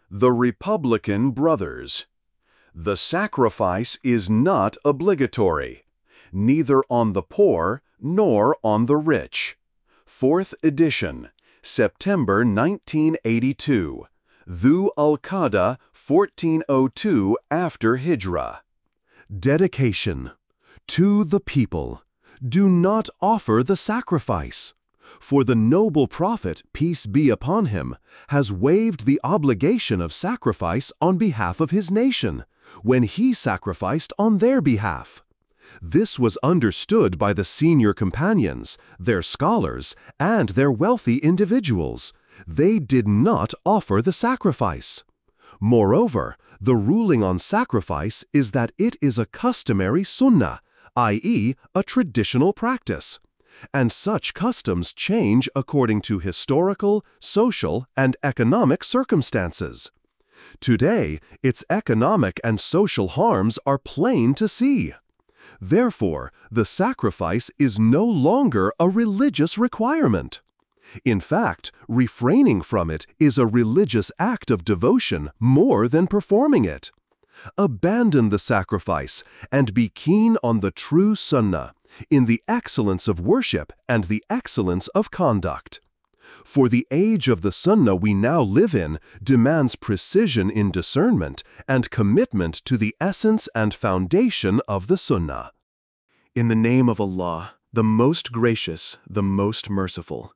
The Republican Brothers. The sacrifice is not obligatory, neither on the poor nor on the rich. 4th edition, September 1982. Dhu al-Qa'dah, 1402 after Hijrah. Dedication. To the people. Do not offer the sacrifice. For the noble prophet, peace be upon him, has waived the obligation of sacrifice on behalf of his nation, when he sacrificed on their behalf. This was understood by the senior companions, their scholars, and their wealthy individuals. They did not offer the sacrifice. Moreover, the ruling on sacrifice is that it is a customary sunnah, i.e., a traditional practice. And such customs change according to historical, social, and economic circumstances. Today, its economic and social harms are plain to see. Therefore, the sacrifice is no longer a religious requirement. In fact, refraining from it is a religious act of devotion more than performing it. Abandon the sacrifice and be keen on the true sunnah, in the excellence of worship and the excellence of conduct. For the age of the sunnah we now live in demands precision in discernment and commitment to the essence and foundation of the sunnah. In the name of Allah, the most gracious, the most merciful.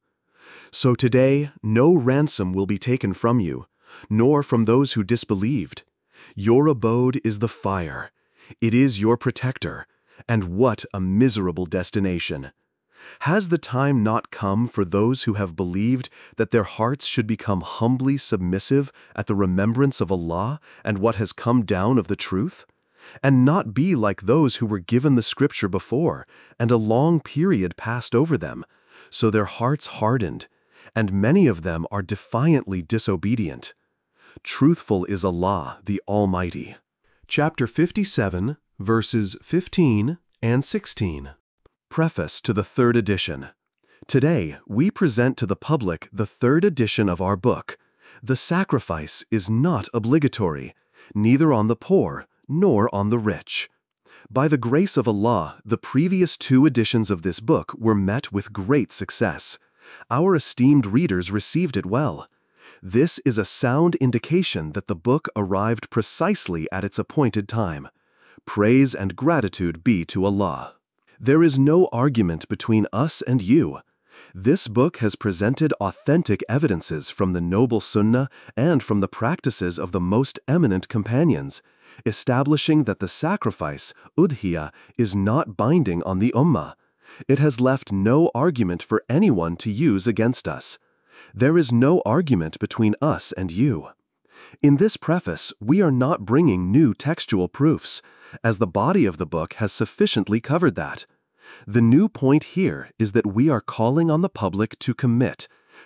So today, no ransom will be taken from you, nor from those who disbelieved. Your abode is the fire. It is your protector. And what a miserable destination! Has the time not come for those who have believed that their hearts should become humbly submissive at the remembrance of Allah and what has come down of the truth? And not be like those who were given the scripture before, and a long period passed over them, so their hearts hardened, and many of them are defiantly disobedient. Truthful is Allah, the Almighty. Chapter 57, verses 15 and 16. Preface to the 3rd edition. Today, we present to the public the 3rd edition of our book. The sacrifice is not obligatory, neither on the poor nor on the rich. By the grace of Allah, the previous 2 editions of this book were met with great success. Our esteemed readers received it well. This is a sound indication that the book arrived precisely at its appointed time. Praise and gratitude be to Allah. There is no argument between us and you. This book has presented authentic evidences from the noble sunnah and from the practices of the most eminent companions, establishing that the sacrifice, udhiyah, is not binding on the ummah. It has left no argument for anyone to use against us. There is no argument between us and you. In this preface, we are not bringing new textual proofs, as the body of the book has sufficiently covered that. The new point here is that we are calling on the public to commit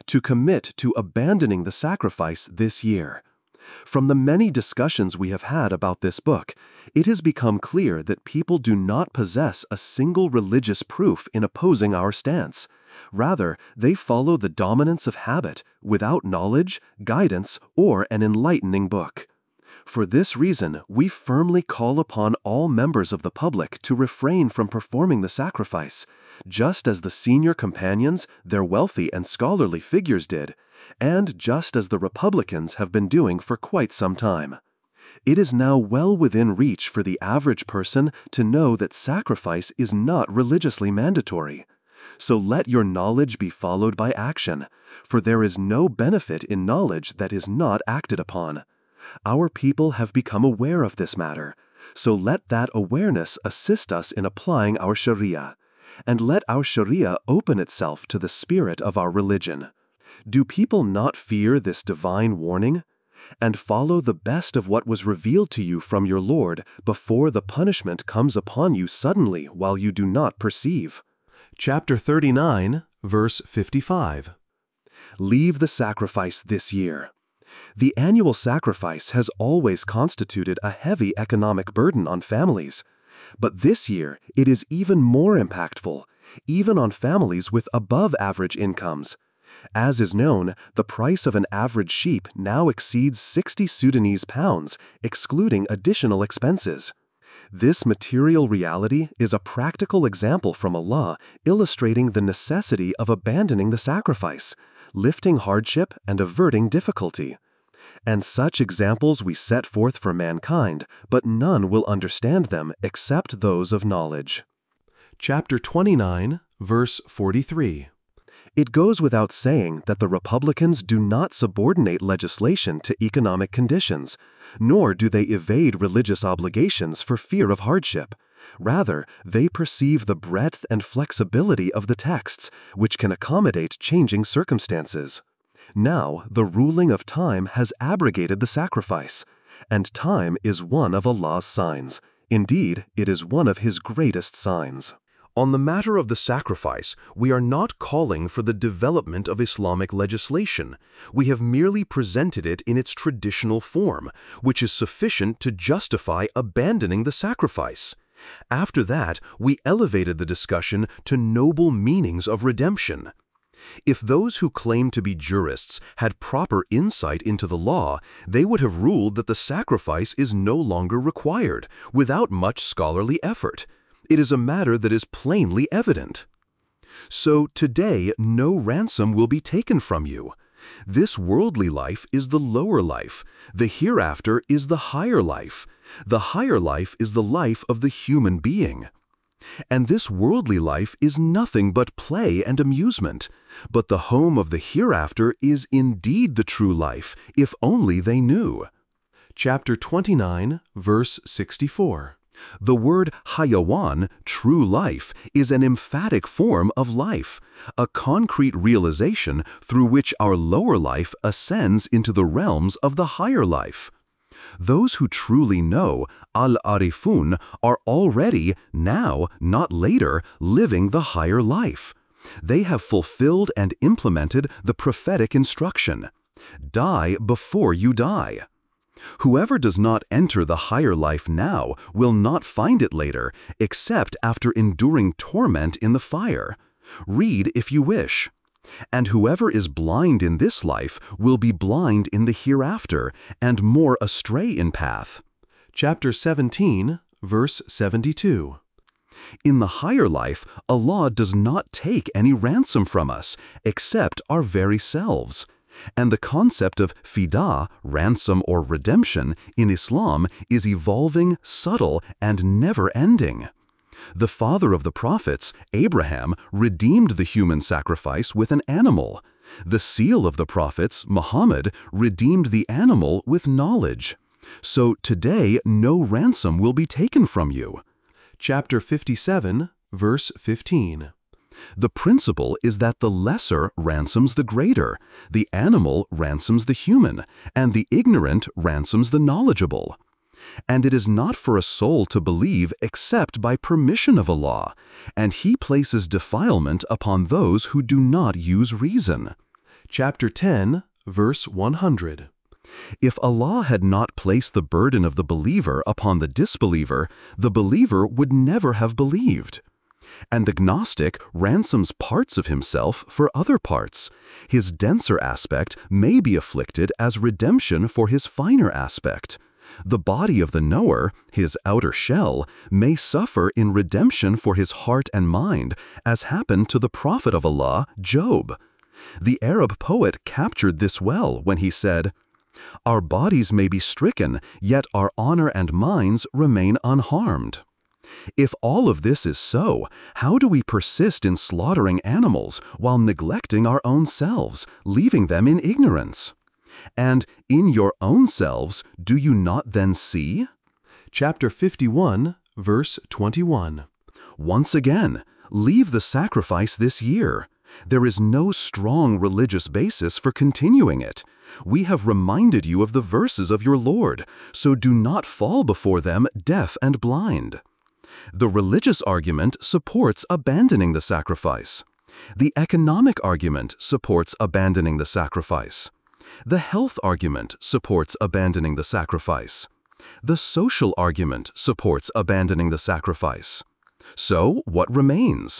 to abandoning the sacrifice this year. From the many discussions we have had about this book, it has become clear that people do not possess a single religious proof in opposing our stance. Rather, they follow the dominance of habit without knowledge, guidance, or an enlightening book. For this reason, we firmly call upon all members of the public to refrain from performing the sacrifice, just as the senior companions, their wealthy and scholarly figures did, and just as the Republicans have been doing for quite some time. It is now well within reach for the average person to know that sacrifice is not religiously mandatory. So let your knowledge be followed by action, for there is no benefit in knowledge that is not acted upon. Our people have become aware of this matter, so let that awareness assist us in applying our Sharia, and let our Sharia open itself to the spirit of our religion. Do people not fear this divine warning? And follow the best of what was revealed to you from your Lord before the punishment comes upon you suddenly while you do not perceive. Chapter 39, verse 55. Leave the sacrifice this year. The annual sacrifice has always constituted a heavy economic burden on families, but this year it is even more impactful, even on families with above-average incomes. As is known, the price of an average sheep now exceeds 60 Sudanese pounds, excluding additional expenses. This material reality is a practical example from Allah illustrating the necessity of abandoning the sacrifice, lifting hardship and averting difficulty. And such examples we set forth for mankind, but none will understand them except those of knowledge. Chapter 29, verse 43. It goes without saying that the Republicans do not subordinate legislation to economic conditions, nor do they evade religious obligations for fear of hardship. Rather, they perceive the breadth and flexibility of the texts, which can accommodate changing circumstances. Now, the ruling of time has abrogated the sacrifice, and time is one of Allah's signs. Indeed, it is one of His greatest signs. On the matter of the sacrifice, we are not calling for the development of Islamic legislation. We have merely presented it in its traditional form, which is sufficient to justify abandoning the sacrifice. After that, we elevated the discussion to noble meanings of redemption. If those who claim to be jurists had proper insight into the law, they would have ruled that the sacrifice is no longer required, without much scholarly effort. It is a matter that is plainly evident. So today, no ransom will be taken from you. This worldly life is the lower life. The hereafter is the higher life. The higher life is the life of the human being. And this worldly life is nothing but play and amusement. But the home of the hereafter is indeed the true life, if only they knew. Chapter 29, verse 64. The word hayawan, true life, is an emphatic form of life, a concrete realization through which our lower life ascends into the realms of the higher life. Those who truly know, al-arifun, are already, now, not later, living the higher life. They have fulfilled and implemented the prophetic instruction. Die before you die. Whoever does not enter the higher life now will not find it later, except after enduring torment in the fire. Read if you wish. And whoever is blind in this life will be blind in the hereafter, and more astray in path. Chapter 17, verse 72. In the higher life, Allah does not take any ransom from us, except our very selves. And the concept of fida, ransom or redemption, in Islam is evolving, subtle, and never-ending. The father of the prophets, Abraham, redeemed the human sacrifice with an animal. The seal of the prophets, Muhammad, redeemed the animal with knowledge. So today no ransom will be taken from you. Chapter 57, verse 15. The principle is that the lesser ransoms the greater, the animal ransoms the human, and the ignorant ransoms the knowledgeable. And it is not for a soul to believe except by permission of Allah, and He places defilement upon those who do not use reason. Chapter 10, verse 100. If Allah had not placed the burden of the believer upon the disbeliever, the believer would never have believed. And the Gnostic ransoms parts of himself for other parts. His denser aspect may be afflicted as redemption for his finer aspect. The body of the knower, his outer shell, may suffer in redemption for his heart and mind, as happened to the prophet of Allah, Job. The Arab poet captured this well when he said, "Our bodies may be stricken, yet our honor and minds remain unharmed." If all of this is so, how do we persist in slaughtering animals while neglecting our own selves, leaving them in ignorance? And in your own selves, do you not then see? Chapter 51, verse 21. Once again, leave the sacrifice this year. There is no strong religious basis for continuing it. We have reminded you of the verses of your Lord, so do not fall before them deaf and blind. The religious argument supports abandoning the sacrifice. The economic argument supports abandoning the sacrifice. The health argument supports abandoning the sacrifice. The social argument supports abandoning the sacrifice. So, what remains?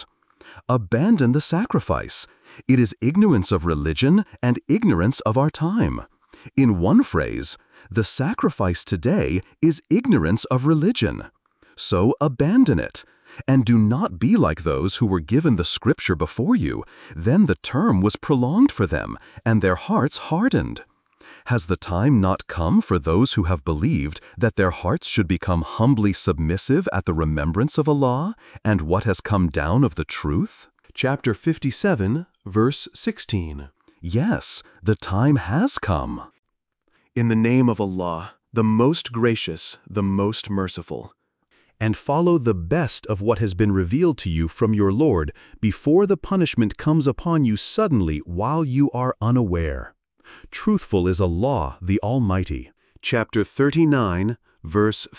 Abandon the sacrifice. It is ignorance of religion and ignorance of our time. In one phrase, the sacrifice today is ignorance of religion. So abandon it. And do not be like those who were given the scripture before you. Then the term was prolonged for them, and their hearts hardened. Has the time not come for those who have believed that their hearts should become humbly submissive at the remembrance of Allah and what has come down of the truth? Chapter 57, verse 16. Yes, the time has come. In the name of Allah, the most gracious, the most merciful. And follow the best of what has been revealed to you from your Lord before the punishment comes upon you suddenly while you are unaware. Truthful is Allah, the Almighty. Chapter 39, verse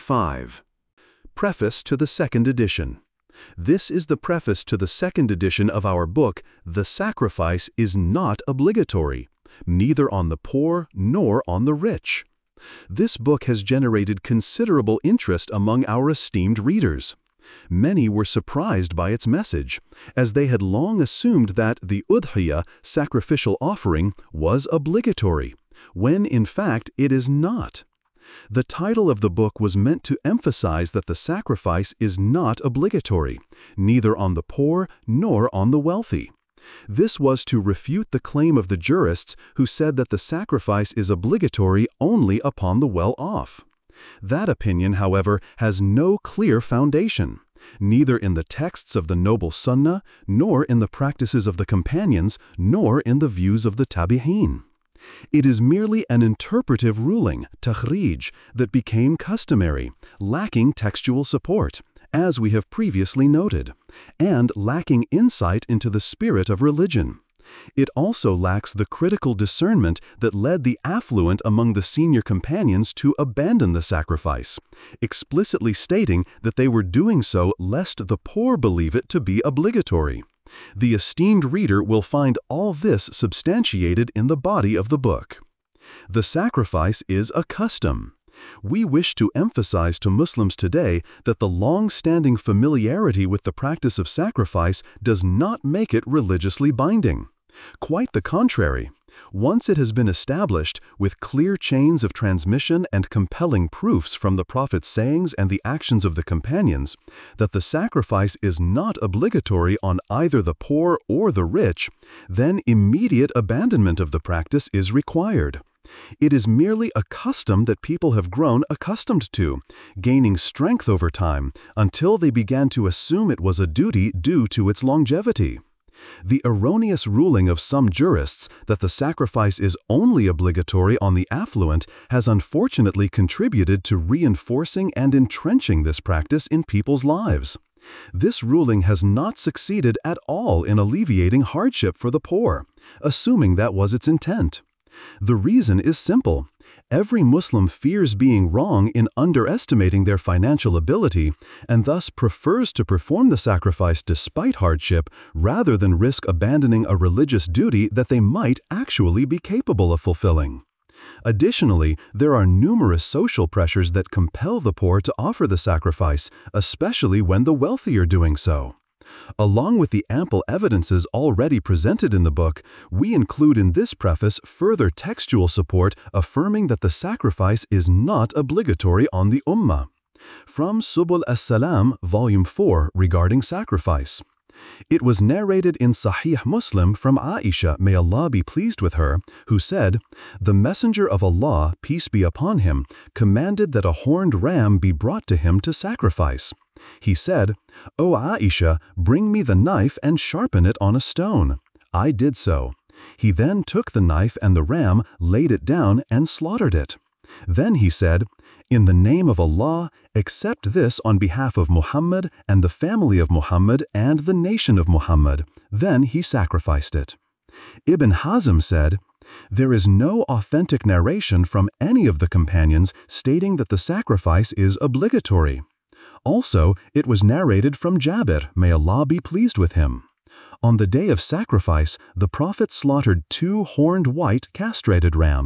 55. Preface to the second edition. This is the preface to the second edition of our book, The Sacrifice is Not Obligatory, neither on the poor nor on the rich. This book has generated considerable interest among our esteemed readers. Many were surprised by its message, as they had long assumed that the udhiyah, sacrificial offering, was obligatory, when in fact it is not. The title of the book was meant to emphasize that the sacrifice is not obligatory, neither on the poor nor on the wealthy. This was to refute the claim of the jurists who said that the sacrifice is obligatory only upon the well-off. That opinion, however, has no clear foundation, neither in the texts of the Noble Sunnah, nor in the practices of the companions, nor in the views of the Tabi'een. It is merely an interpretive ruling, takhrij, that became customary, lacking textual support, as we have previously noted, and lacking insight into the spirit of religion. It also lacks the critical discernment that led the affluent among the senior companions to abandon the sacrifice, explicitly stating that they were doing so lest the poor believe it to be obligatory. The esteemed reader will find all this substantiated in the body of the book. The sacrifice is a custom. We wish to emphasize to Muslims today that the long-standing familiarity with the practice of sacrifice does not make it religiously binding. Quite the contrary. Once it has been established, with clear chains of transmission and compelling proofs from the Prophet's sayings and the actions of the companions, that the sacrifice is not obligatory on either the poor or the rich, then immediate abandonment of the practice is required. It is merely a custom that people have grown accustomed to, gaining strength over time, until they began to assume it was a duty due to its longevity. The erroneous ruling of some jurists that the sacrifice is only obligatory on the affluent has unfortunately contributed to reinforcing and entrenching this practice in people's lives. This ruling has not succeeded at all in alleviating hardship for the poor, assuming that was its intent. The reason is simple. Every Muslim fears being wrong in underestimating their financial ability and thus prefers to perform the sacrifice despite hardship rather than risk abandoning a religious duty that they might actually be capable of fulfilling. Additionally, there are numerous social pressures that compel the poor to offer the sacrifice, especially when the wealthy are doing so. Along with the ample evidences already presented in the book, we include in this preface further textual support affirming that the sacrifice is not obligatory on the Ummah. From Subul as-Salam, Volume 4, regarding sacrifice. It was narrated in Sahih Muslim from Aisha, may Allah be pleased with her, who said, "The Messenger of Allah, peace be upon him, commanded that a horned ram be brought to him to sacrifice. He said, 'O Aisha, bring me the knife and sharpen it on a stone.' I did so. He then took the knife and the ram, laid it down, and slaughtered it. Then he said, 'In the name of Allah, accept this on behalf of Muhammad and the family of Muhammad and the nation of Muhammad.' Then he sacrificed it." Ibn Hazm said, "There is no authentic narration from any of the companions stating that the sacrifice is obligatory. Also, it was narrated from Jabir, may Allah be pleased with him. On the day of sacrifice, the Prophet slaughtered 2 horned white castrated rams.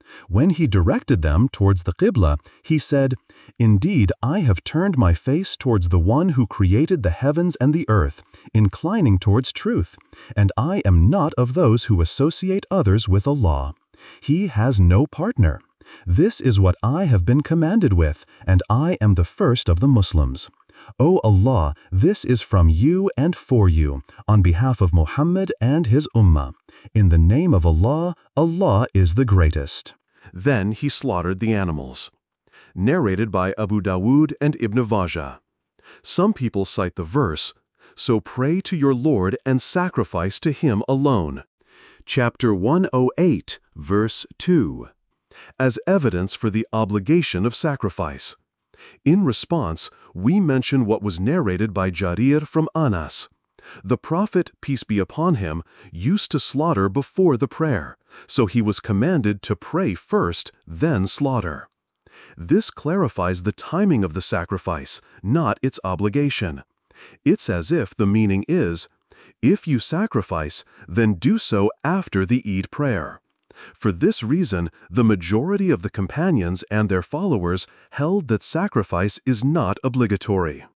When he directed them towards the Qibla, he said, "Indeed, I have turned my face towards the one who created the heavens and the earth, inclining towards truth, and I am not of those who associate others with Allah. He has no partner. This is what I have been commanded with, and I am the first of the Muslims. O Allah, this is from you and for you, on behalf of Muhammad and his Ummah. In the name of Allah, Allah is the greatest." Then he slaughtered the animals. Narrated by Abu Dawood and Ibn Vajah. Some people cite the verse, "So pray to your Lord and sacrifice to Him alone." Chapter 108, verse 2. As evidence for the obligation of sacrifice. In response, we mention what was narrated by Jarir from Anas. The Prophet, peace be upon him, used to slaughter before the prayer, so he was commanded to pray first, then slaughter. This clarifies the timing of the sacrifice, not its obligation. It's as if the meaning is, if you sacrifice, then do so after the Eid prayer. For this reason, the majority of the companions and their followers held that sacrifice is not obligatory.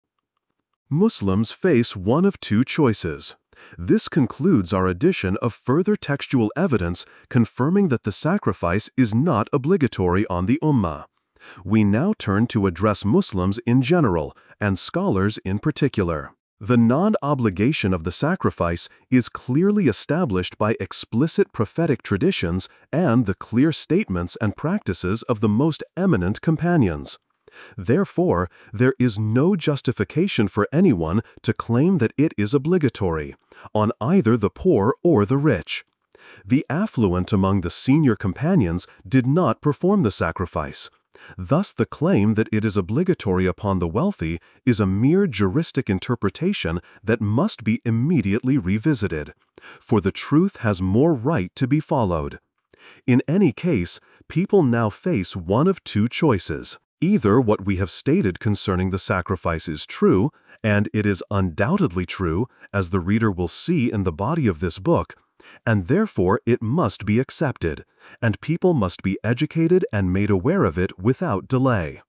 Muslims face one of two choices. This concludes our edition of further textual evidence confirming that the sacrifice is not obligatory on the Ummah. We now turn to address Muslims in general, and scholars in particular. The non-obligation of the sacrifice is clearly established by explicit prophetic traditions and the clear statements and practices of the most eminent companions. Therefore, there is no justification for anyone to claim that it is obligatory, on either the poor or the rich. The affluent among the senior companions did not perform the sacrifice. Thus, the claim that it is obligatory upon the wealthy is a mere juristic interpretation that must be immediately revisited, for the truth has more right to be followed. In any case, people now face one of two choices. Either what we have stated concerning the sacrifice is true, and it is undoubtedly true, as the reader will see in the body of this book, and therefore it must be accepted, and people must be educated and made aware of it without delay.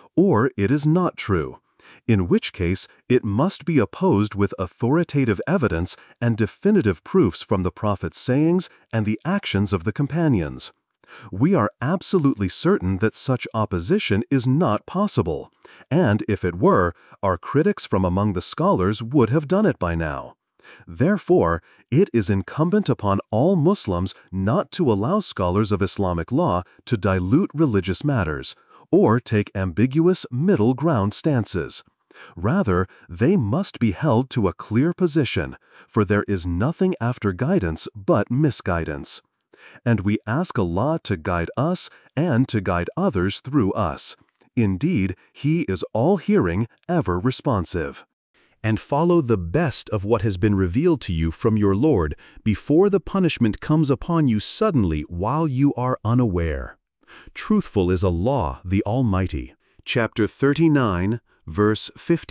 Or it is not true, in which case it must be opposed with authoritative evidence and definitive proofs from the Prophet's sayings and the actions of the companions. We are absolutely certain that such opposition is not possible, and if it were, our critics from among the scholars would have done it by now. Therefore, it is incumbent upon all Muslims not to allow scholars of Islamic law to dilute religious matters, or take ambiguous middle ground stances. Rather, they must be held to a clear position, for there is nothing after guidance but misguidance. And we ask Allah to guide us and to guide others through us. Indeed, He is all-hearing, ever responsive. And follow the best of what has been revealed to you from your Lord before the punishment comes upon you suddenly while you are unaware. Truthful is Allah, the Almighty. Chapter 39, verse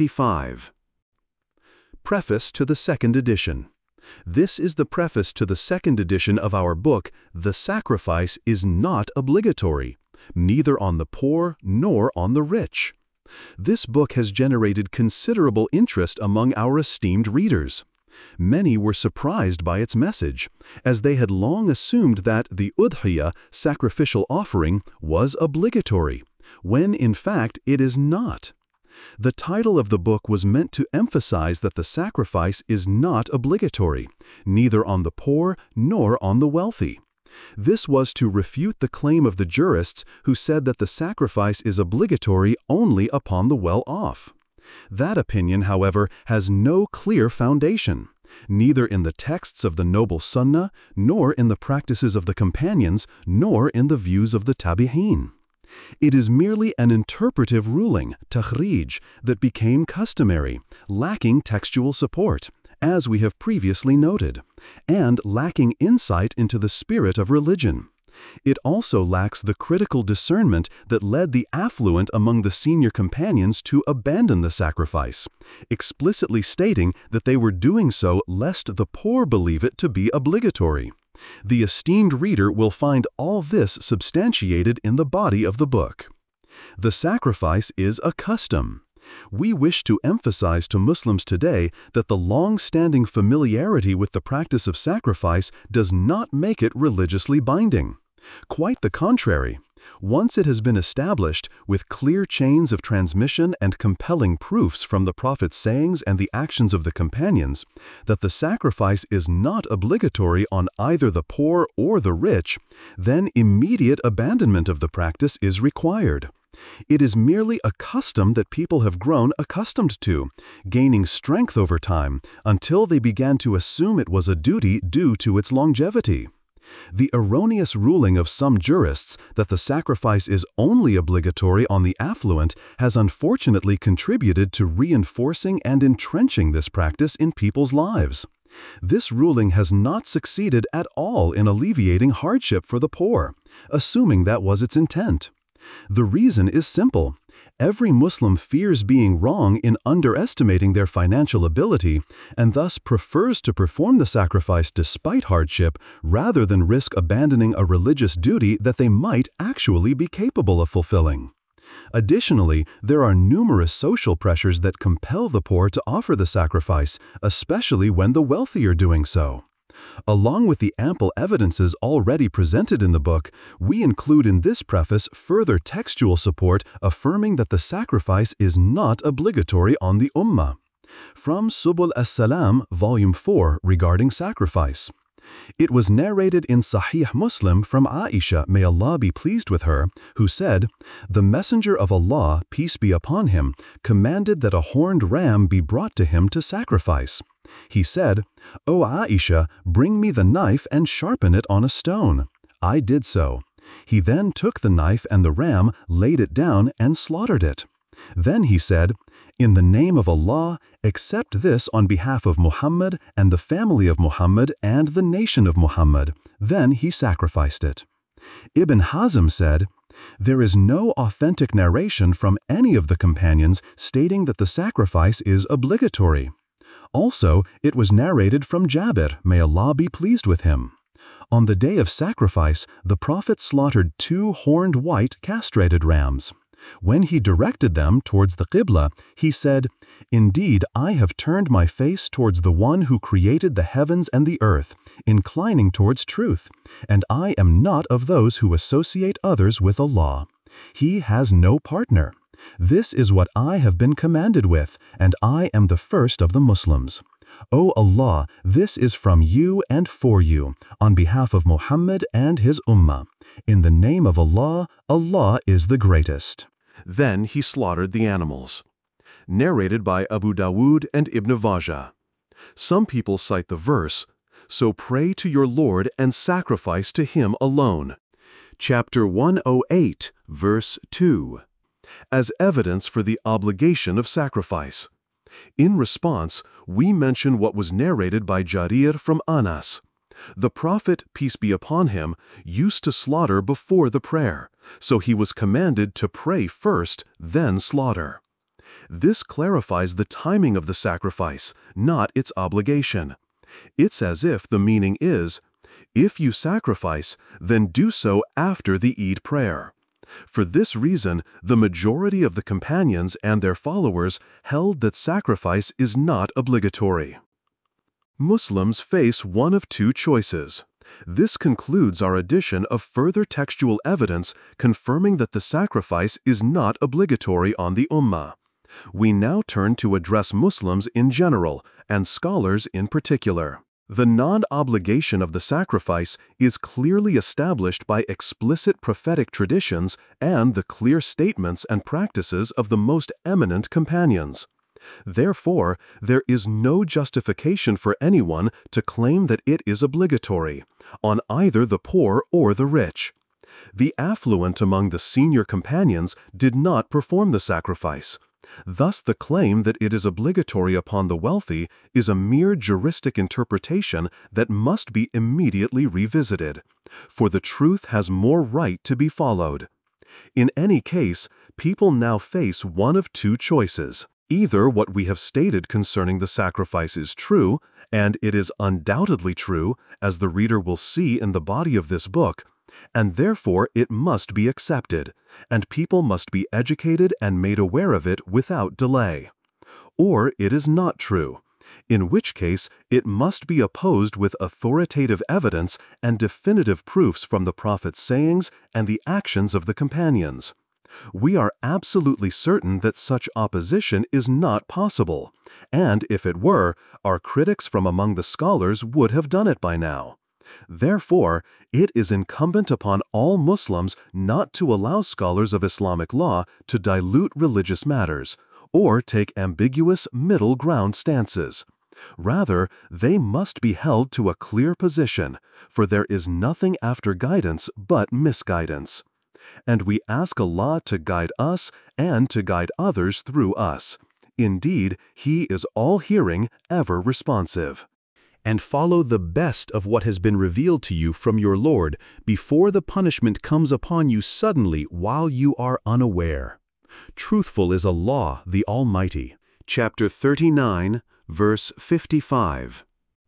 55. Preface to the second edition. This is the preface to the second edition of our book, The Sacrifice is Not Obligatory, neither on the poor nor on the rich. This book has generated considerable interest among our esteemed readers. Many were surprised by its message, as they had long assumed that the udhiyah, sacrificial offering, was obligatory, when in fact it is not. The title of the book was meant to emphasize that the sacrifice is not obligatory, neither on the poor nor on the wealthy. This was to refute the claim of the jurists who said that the sacrifice is obligatory only upon the well-off. That opinion, however, has no clear foundation, neither in the texts of the Noble Sunnah, nor in the practices of the companions, nor in the views of the Tabi'een. It is merely an interpretive ruling, takhrij, that became customary, lacking textual support, as we have previously noted, and lacking insight into the spirit of religion. It also lacks the critical discernment that led the affluent among the senior companions to abandon the sacrifice, explicitly stating that they were doing so lest the poor believe it to be obligatory. The esteemed reader will find all this substantiated in the body of the book. The sacrifice is a custom. We wish to emphasize to Muslims today that the long-standing familiarity with the practice of sacrifice does not make it religiously binding. Quite the contrary. Once it has been established, with clear chains of transmission and compelling proofs from the Prophet's sayings and the actions of the companions, that the sacrifice is not obligatory on either the poor or the rich, then immediate abandonment of the practice is required. It is merely a custom that people have grown accustomed to, gaining strength over time, until they began to assume it was a duty due to its longevity. The erroneous ruling of some jurists that the sacrifice is only obligatory on the affluent has unfortunately contributed to reinforcing and entrenching this practice in people's lives. This ruling has not succeeded at all in alleviating hardship for the poor, assuming that was its intent. The reason is simple. Every Muslim fears being wrong in underestimating their financial ability and thus prefers to perform the sacrifice despite hardship rather than risk abandoning a religious duty that they might actually be capable of fulfilling. Additionally, there are numerous social pressures that compel the poor to offer the sacrifice, especially when the wealthy are doing so. Along with the ample evidences already presented in the book, we include in this preface further textual support affirming that the sacrifice is not obligatory on the Ummah. From Subul as-Salam, Volume 4, regarding sacrifice. It was narrated in Sahih Muslim from Aisha, may Allah be pleased with her, who said, "The Messenger of Allah, peace be upon him, commanded that a horned ram be brought to him to sacrifice. He said, 'O Aisha, bring me the knife and sharpen it on a stone.' I did so. He then took the knife and the ram, laid it down, and slaughtered it. Then he said, 'In the name of Allah, accept this on behalf of Muhammad and the family of Muhammad and the nation of Muhammad.' Then he sacrificed it." Ibn Hazm said, "There is no authentic narration from any of the companions stating that the sacrifice is obligatory. Also, it was narrated from Jabir, may Allah be pleased with him. On the day of sacrifice, the Prophet slaughtered 2 horned white castrated rams. When he directed them towards the Qibla, he said, 'Indeed, I have turned my face towards the one who created the heavens and the earth, inclining towards truth, and I am not of those who associate others with Allah. He has no partner. This is what I have been commanded with, and I am the first of the Muslims. O Allah, this is from you and for you, on behalf of Muhammad and his Ummah. In the name of Allah, Allah is the greatest." Then he slaughtered the animals. Narrated by Abu Dawood and Ibn Vajah. Some people cite the verse, "So pray to your Lord and sacrifice to him alone." Chapter 108, verse 2. As evidence for the obligation of sacrifice. In response, we mention what was narrated by Jarir from Anas. The Prophet, peace be upon him, used to slaughter before the prayer, so he was commanded to pray first, then slaughter. This clarifies the timing of the sacrifice, not its obligation. It's as if the meaning is, if you sacrifice, then do so after the Eid prayer. For this reason, the majority of the companions and their followers held that sacrifice is not obligatory. Muslims face one of 2 choices. This concludes our addition of further textual evidence confirming that the sacrifice is not obligatory on the Ummah. We now turn to address Muslims in general and scholars in particular. The non-obligation of the sacrifice is clearly established by explicit prophetic traditions and the clear statements and practices of the most eminent companions. Therefore, there is no justification for anyone to claim that it is obligatory, on either the poor or the rich. The affluent among the senior companions did not perform the sacrifice. Thus, the claim that it is obligatory upon the wealthy is a mere juristic interpretation that must be immediately revisited, for the truth has more right to be followed. In any case, people now face one of 2 choices. Either what we have stated concerning the sacrifice is true, and it is undoubtedly true, as the reader will see in the body of this book, and therefore it must be accepted, and people must be educated and made aware of it without delay. Or it is not true, in which case it must be opposed with authoritative evidence and definitive proofs from the prophet's sayings and the actions of the companions. We are absolutely certain that such opposition is not possible, and if it were, our critics from among the scholars would have done it by now. Therefore, it is incumbent upon all Muslims not to allow scholars of Islamic law to dilute religious matters, or take ambiguous middle ground stances. Rather, they must be held to a clear position, for there is nothing after guidance but misguidance. And we ask Allah to guide us and to guide others through us. Indeed, He is all-hearing, ever responsive. And follow the best of what has been revealed to you from your Lord before the punishment comes upon you suddenly while you are unaware. Truthful is Allah, the Almighty. Chapter 39, verse 55.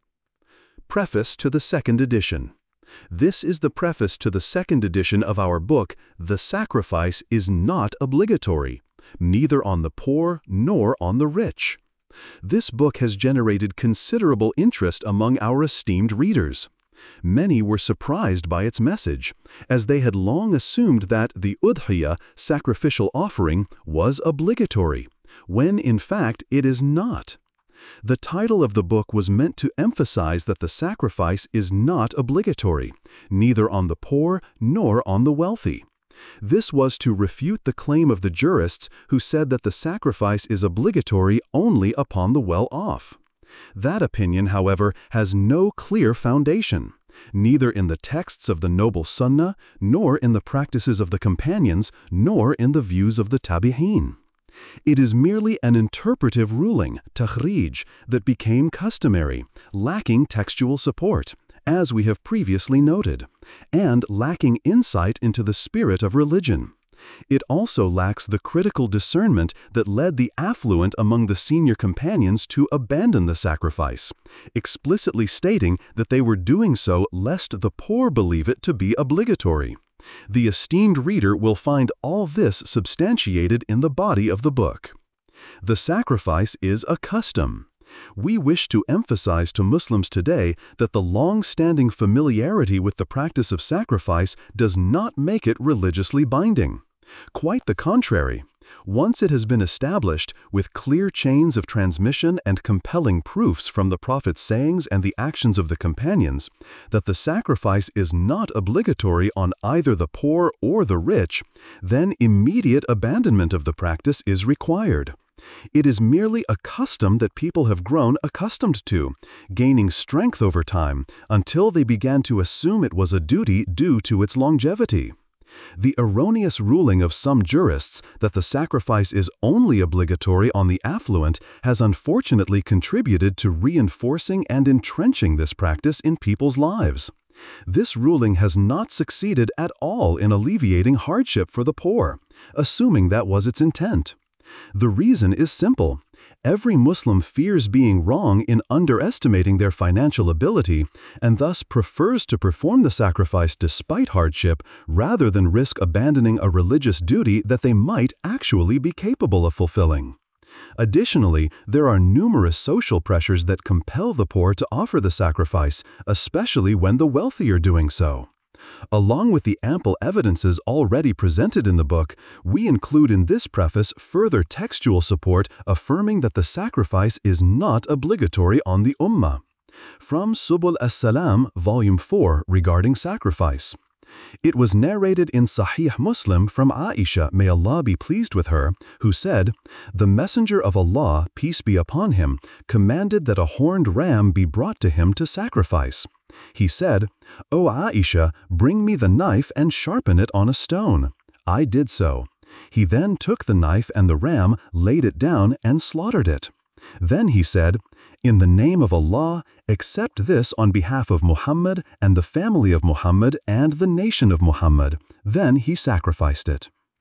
Preface to the second edition. This is the preface to the second edition of our book, The Sacrifice is Not Obligatory, Neither on the Poor nor on the Rich. This book has generated considerable interest among our esteemed readers. Many were surprised by its message, as they had long assumed that the udhiyah, sacrificial offering, was obligatory, when in fact it is not. The title of the book was meant to emphasize that the sacrifice is not obligatory, neither on the poor nor on the wealthy. This was to refute the claim of the jurists who said that the sacrifice is obligatory only upon the well-off. That opinion, however, has no clear foundation, neither in the texts of the noble Sunnah, nor in the practices of the companions, nor in the views of the Tabi'een. It is merely an interpretive ruling, takhrij, that became customary, lacking textual support, as we have previously noted, and lacking insight into the spirit of religion. It also lacks the critical discernment that led the affluent among the senior companions to abandon the sacrifice, explicitly stating that they were doing so lest the poor believe it to be obligatory. The esteemed reader will find all this substantiated in the body of the book. The sacrifice is a custom. We wish to emphasize to Muslims today that the long-standing familiarity with the practice of sacrifice does not make it religiously binding. Quite the contrary. Once it has been established, with clear chains of transmission and compelling proofs from the Prophet's sayings and the actions of the companions, that the sacrifice is not obligatory on either the poor or the rich, then immediate abandonment of the practice is required. It is merely a custom that people have grown accustomed to, gaining strength over time, until they began to assume it was a duty due to its longevity. The erroneous ruling of some jurists that the sacrifice is only obligatory on the affluent has unfortunately contributed to reinforcing and entrenching this practice in people's lives. This ruling has not succeeded at all in alleviating hardship for the poor, assuming that was its intent. The reason is simple. Every Muslim fears being wrong in underestimating their financial ability, and thus prefers to perform the sacrifice despite hardship rather than risk abandoning a religious duty that they might actually be capable of fulfilling. Additionally, there are numerous social pressures that compel the poor to offer the sacrifice, especially when the wealthy are doing so. Along with the ample evidences already presented in the book, we include in this preface further textual support affirming that the sacrifice is not obligatory on the Ummah. From Subul as-Salam, Volume 4, regarding sacrifice. It was narrated in Sahih Muslim from Aisha, may Allah be pleased with her, who said, "The Messenger of Allah, peace be upon him, commanded that a horned ram be brought to him to sacrifice. He said, 'O Aisha, bring me the knife and sharpen it on a stone.' I did so. He then took the knife and the ram, laid it down, and slaughtered it. Then he said, 'In the name of Allah, accept this on behalf of Muhammad and the family of Muhammad and the nation of Muhammad.' Then he sacrificed it.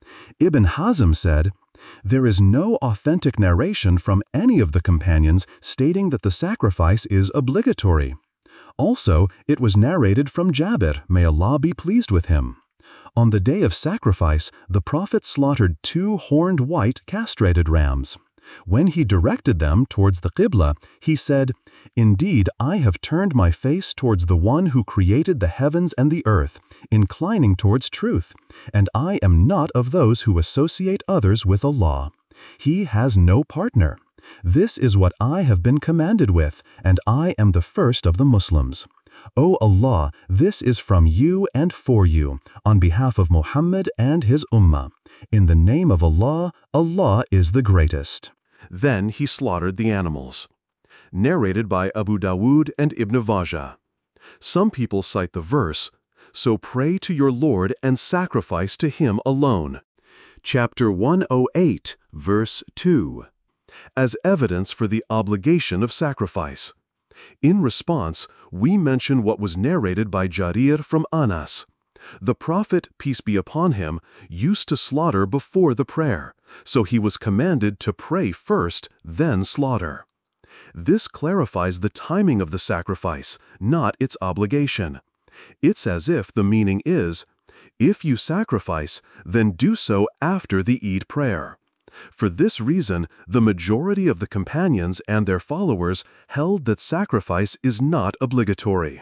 Ibn Hazm said, "There is no authentic narration from any of the companions stating that the sacrifice is obligatory. Also, it was narrated from Jabir, may Allah be pleased with him. On the day of sacrifice, the Prophet slaughtered 2 horned white castrated rams. When he directed them towards the Qibla, he said, 'Indeed, I have turned my face towards the one who created the heavens and the earth, inclining towards truth, and I am not of those who associate others with Allah. He has no partner. This is what I have been commanded with, and I am the first of the Muslims. O Allah, this is from you and for you, on behalf of Muhammad and his Ummah. In the name of Allah, Allah is the greatest.'" Then he slaughtered the animals. Narrated by Abu Dawood and Ibn Vajah. Some people cite the verse, "So pray to your Lord and sacrifice to Him alone." Chapter 108, verse 2. As evidence for the obligation of sacrifice. In response, we mention what was narrated by Jarir from Anas. The Prophet, peace be upon him, used to slaughter before the prayer, so he was commanded to pray first, then slaughter. This clarifies the timing of the sacrifice, not its obligation. It's as if the meaning is, if you sacrifice, then do so after the Eid prayer. For this reason, the majority of the companions and their followers held that sacrifice is not obligatory.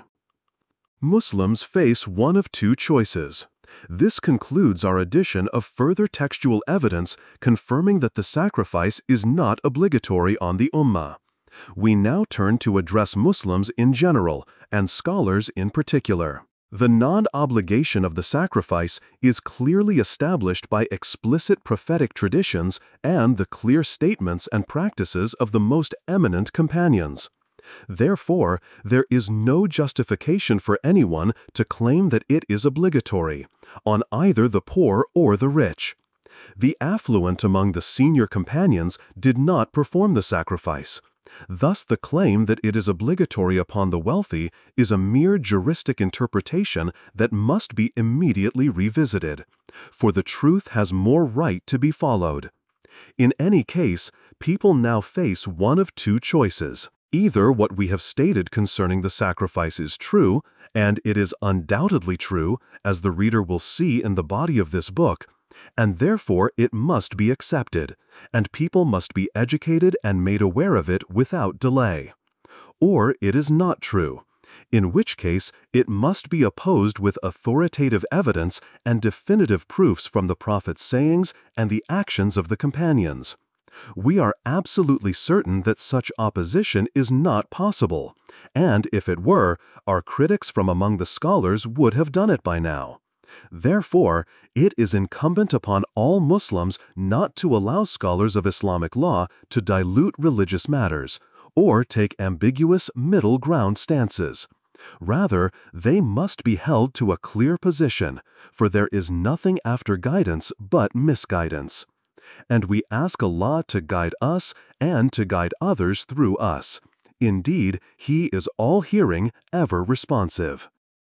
Muslims face one of 2 choices. This concludes our addition of further textual evidence confirming that the sacrifice is not obligatory on the Ummah. We now turn to address Muslims in general and scholars in particular. The non-obligation of the sacrifice is clearly established by explicit prophetic traditions and the clear statements and practices of the most eminent companions. Therefore, there is no justification for anyone to claim that it is obligatory, on either the poor or the rich. The affluent among the senior companions did not perform the sacrifice. Thus, the claim that it is obligatory upon the wealthy is a mere juristic interpretation that must be immediately revisited, for the truth has more right to be followed. In any case, people now face one of 2 choices. Either what we have stated concerning the sacrifice is true, and it is undoubtedly true, as the reader will see in the body of this book, and therefore it must be accepted, and people must be educated and made aware of it without delay. Or it is not true, in which case it must be opposed with authoritative evidence and definitive proofs from the Prophet's sayings and the actions of the companions. We are absolutely certain that such opposition is not possible, and if it were, our critics from among the scholars would have done it by now. Therefore, it is incumbent upon all Muslims not to allow scholars of Islamic law to dilute religious matters, or take ambiguous middle ground stances. Rather, they must be held to a clear position, for there is nothing after guidance but misguidance. And we ask Allah to guide us and to guide others through us. Indeed, He is all-hearing, ever responsive.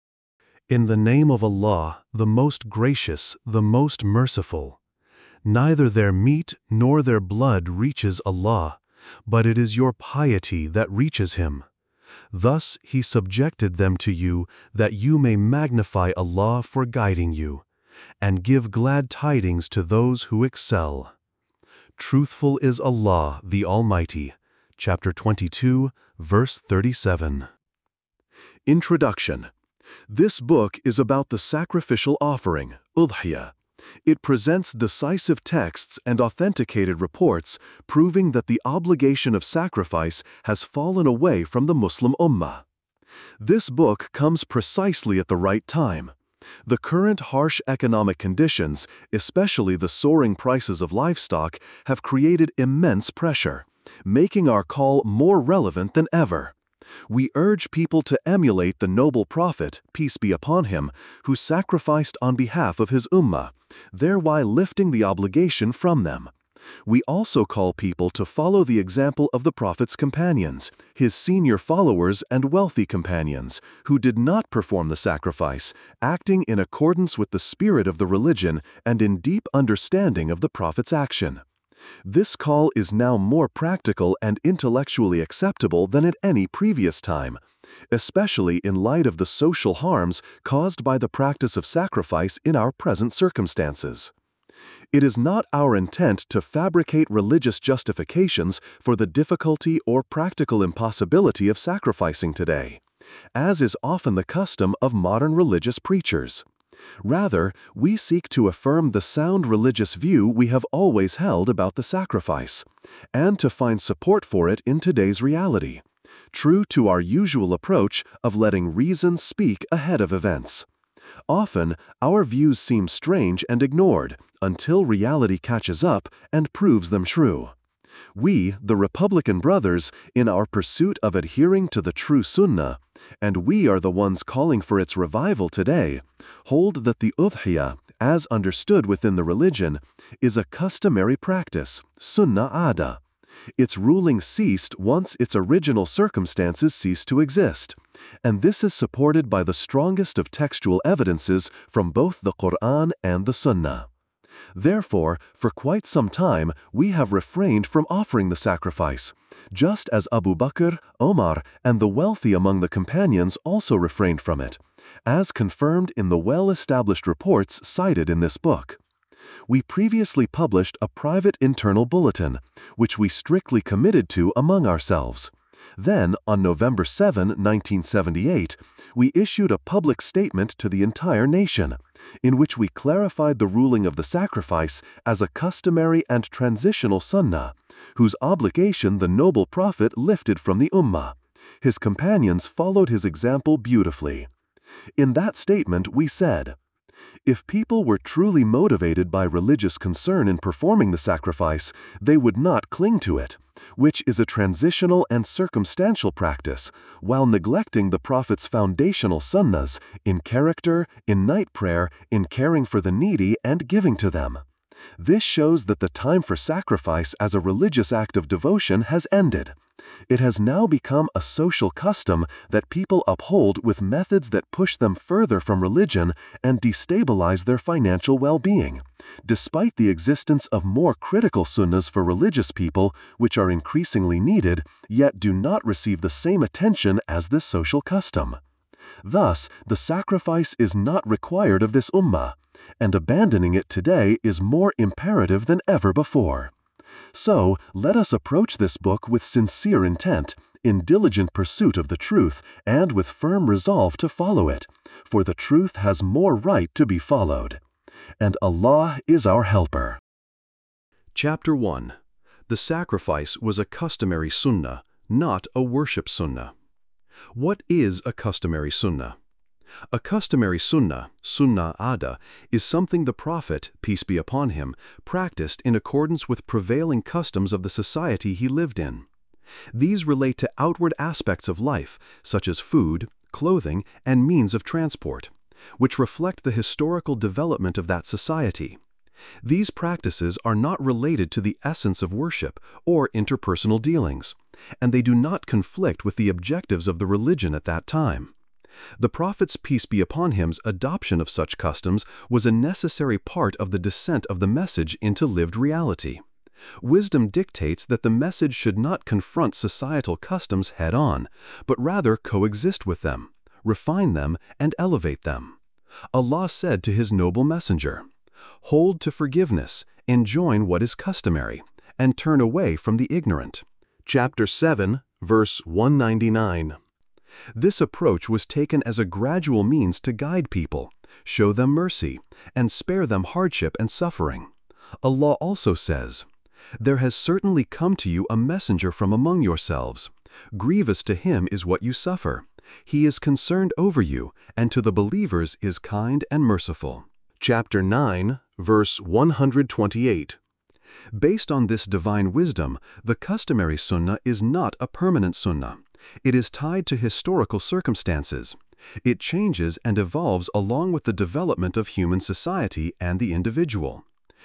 In the name of Allah, the most gracious, the most merciful. Neither their meat nor their blood reaches Allah, but it is your piety that reaches Him. Thus He subjected them to you, that you may magnify Allah for guiding you, and give glad tidings to those who excel. Truthful is Allah, the Almighty. Chapter 22, verse 37. Introduction. This book is about the sacrificial offering, udhiyah. It presents decisive texts and authenticated reports proving that the obligation of sacrifice has fallen away from the Muslim Ummah. This book comes precisely at the right time. The current harsh economic conditions, especially the soaring prices of livestock, have created immense pressure, making our call more relevant than ever. We urge people to emulate the noble Prophet, peace be upon him, who sacrificed on behalf of his Ummah, thereby lifting the obligation from them. We also call people to follow the example of the Prophet's companions, his senior followers and wealthy companions, who did not perform the sacrifice, acting in accordance with the spirit of the religion and in deep understanding of the Prophet's action. This call is now more practical and intellectually acceptable than at any previous time, especially in light of the social harms caused by the practice of sacrifice in our present circumstances. It is not our intent to fabricate religious justifications for the difficulty or practical impossibility of sacrificing today, as is often the custom of modern religious preachers. Rather, we seek to affirm the sound religious view we have always held about the sacrifice, and to find support for it in today's reality, true to our usual approach of letting reason speak ahead of events. Often, our views seem strange and ignored until reality catches up and proves them true. We, the Republican Brothers, in our pursuit of adhering to the true Sunnah, and we are the ones calling for its revival today, hold that the udhiyah, as understood within the religion, is a customary practice, Sunnah Ada. Its ruling ceased once its original circumstances ceased to exist, and this is supported by the strongest of textual evidences from both the Quran and the Sunnah. Therefore, for quite some time, we have refrained from offering the sacrifice, just as Abu Bakr, Omar, and the wealthy among the companions also refrained from it, as confirmed in the well-established reports cited in this book. We previously published a private internal bulletin, which we strictly committed to among ourselves. Then, on November 7, 1978, we issued a public statement to the entire nation, in which we clarified the ruling of the sacrifice as a customary and transitional sunnah, whose obligation the noble Prophet lifted from the Ummah. His companions followed his example beautifully. In that statement, we said, if people were truly motivated by religious concern in performing the sacrifice, they would not cling to it, which is a transitional and circumstantial practice, while neglecting the Prophet's foundational sunnahs in character, in night prayer, in caring for the needy and giving to them. This shows that the time for sacrifice as a religious act of devotion has ended. It has now become a social custom that people uphold with methods that push them further from religion and destabilize their financial well-being, despite the existence of more critical sunnahs for religious people which are increasingly needed, yet do not receive the same attention as this social custom. Thus, the sacrifice is not required of this ummah, and abandoning it today is more imperative than ever before. So, let us approach this book with sincere intent, in diligent pursuit of the truth, and with firm resolve to follow it, for the truth has more right to be followed. And Allah is our helper. Chapter 1. The sacrifice was a customary sunnah, not a worship sunnah. What is a customary sunnah? A customary sunnah, sunnah ada, is something the Prophet, peace be upon him, practiced in accordance with prevailing customs of the society he lived in. These relate to outward aspects of life, such as food, clothing, and means of transport, which reflect the historical development of that society. These practices are not related to the essence of worship or interpersonal dealings, and they do not conflict with the objectives of the religion at that time. The Prophet's peace be upon him's adoption of such customs was a necessary part of the descent of the message into lived reality. Wisdom dictates that the message should not confront societal customs head-on, but rather coexist with them, refine them, and elevate them. Allah said to His noble messenger, "Hold to forgiveness, enjoin what is customary, and turn away from the ignorant." Chapter 7, verse 199. This approach was taken as a gradual means to guide people, show them mercy, and spare them hardship and suffering. Allah also says, "There has certainly come to you a messenger from among yourselves. Grievous to him is what you suffer. He is concerned over you, and to the believers is kind and merciful." Chapter 9, verse 128. Based on this divine wisdom, the customary sunnah is not a permanent sunnah. It is tied to historical circumstances. It changes and evolves along with the development of human society and the individual.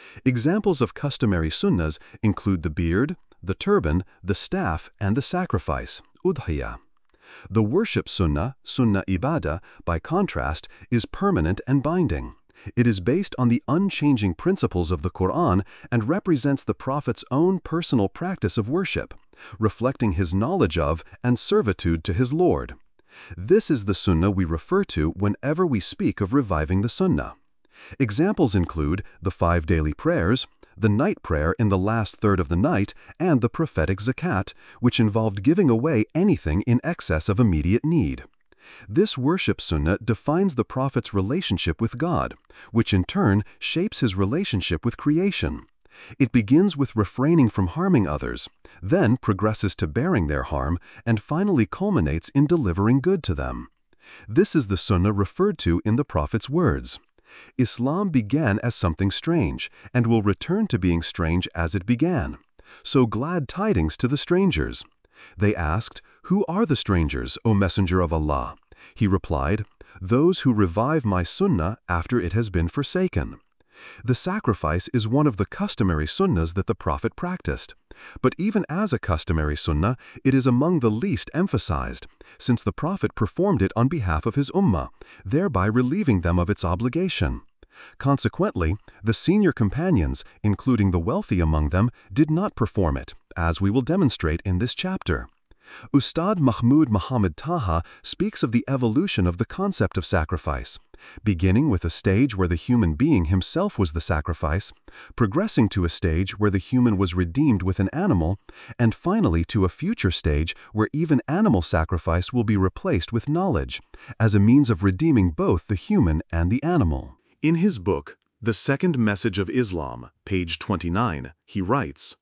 Examples of customary sunnahs include the beard, the turban, the staff, and the sacrifice, udhiyah. The worship sunnah, sunnah ibadah, by contrast, is permanent and binding. It is based on the unchanging principles of the Quran and represents the Prophet's own personal practice of worship, reflecting his knowledge of and servitude to his Lord. This is the sunnah we refer to whenever we speak of reviving the sunnah. Examples include the 5 daily prayers, the night prayer in the last third of the night, and the prophetic zakat, which involved giving away anything in excess of immediate need. This worship sunnah defines the Prophet's relationship with God, which in turn shapes his relationship with creation. It begins with refraining from harming others, then progresses to bearing their harm, and finally culminates in delivering good to them. This is the sunnah referred to in the Prophet's words. Islam began as something strange, and will return to being strange as it began. So glad tidings to the strangers. They asked, "Who are the strangers, O Messenger of Allah?" He replied, "Those who revive my sunnah after it has been forsaken." The sacrifice is one of the customary sunnahs that the Prophet practiced. But even as a customary sunnah, it is among the least emphasized, since the Prophet performed it on behalf of his ummah, thereby relieving them of its obligation. Consequently, the senior companions, including the wealthy among them, did not perform it, as we will demonstrate in this chapter. Ustad Mahmud Muhammad Taha speaks of the evolution of the concept of sacrifice, beginning with a stage where the human being himself was the sacrifice, progressing to a stage where the human was redeemed with an animal, and finally to a future stage where even animal sacrifice will be replaced with knowledge, as a means of redeeming both the human and the animal. In his book, The Second Message of Islam, page 29, he writes,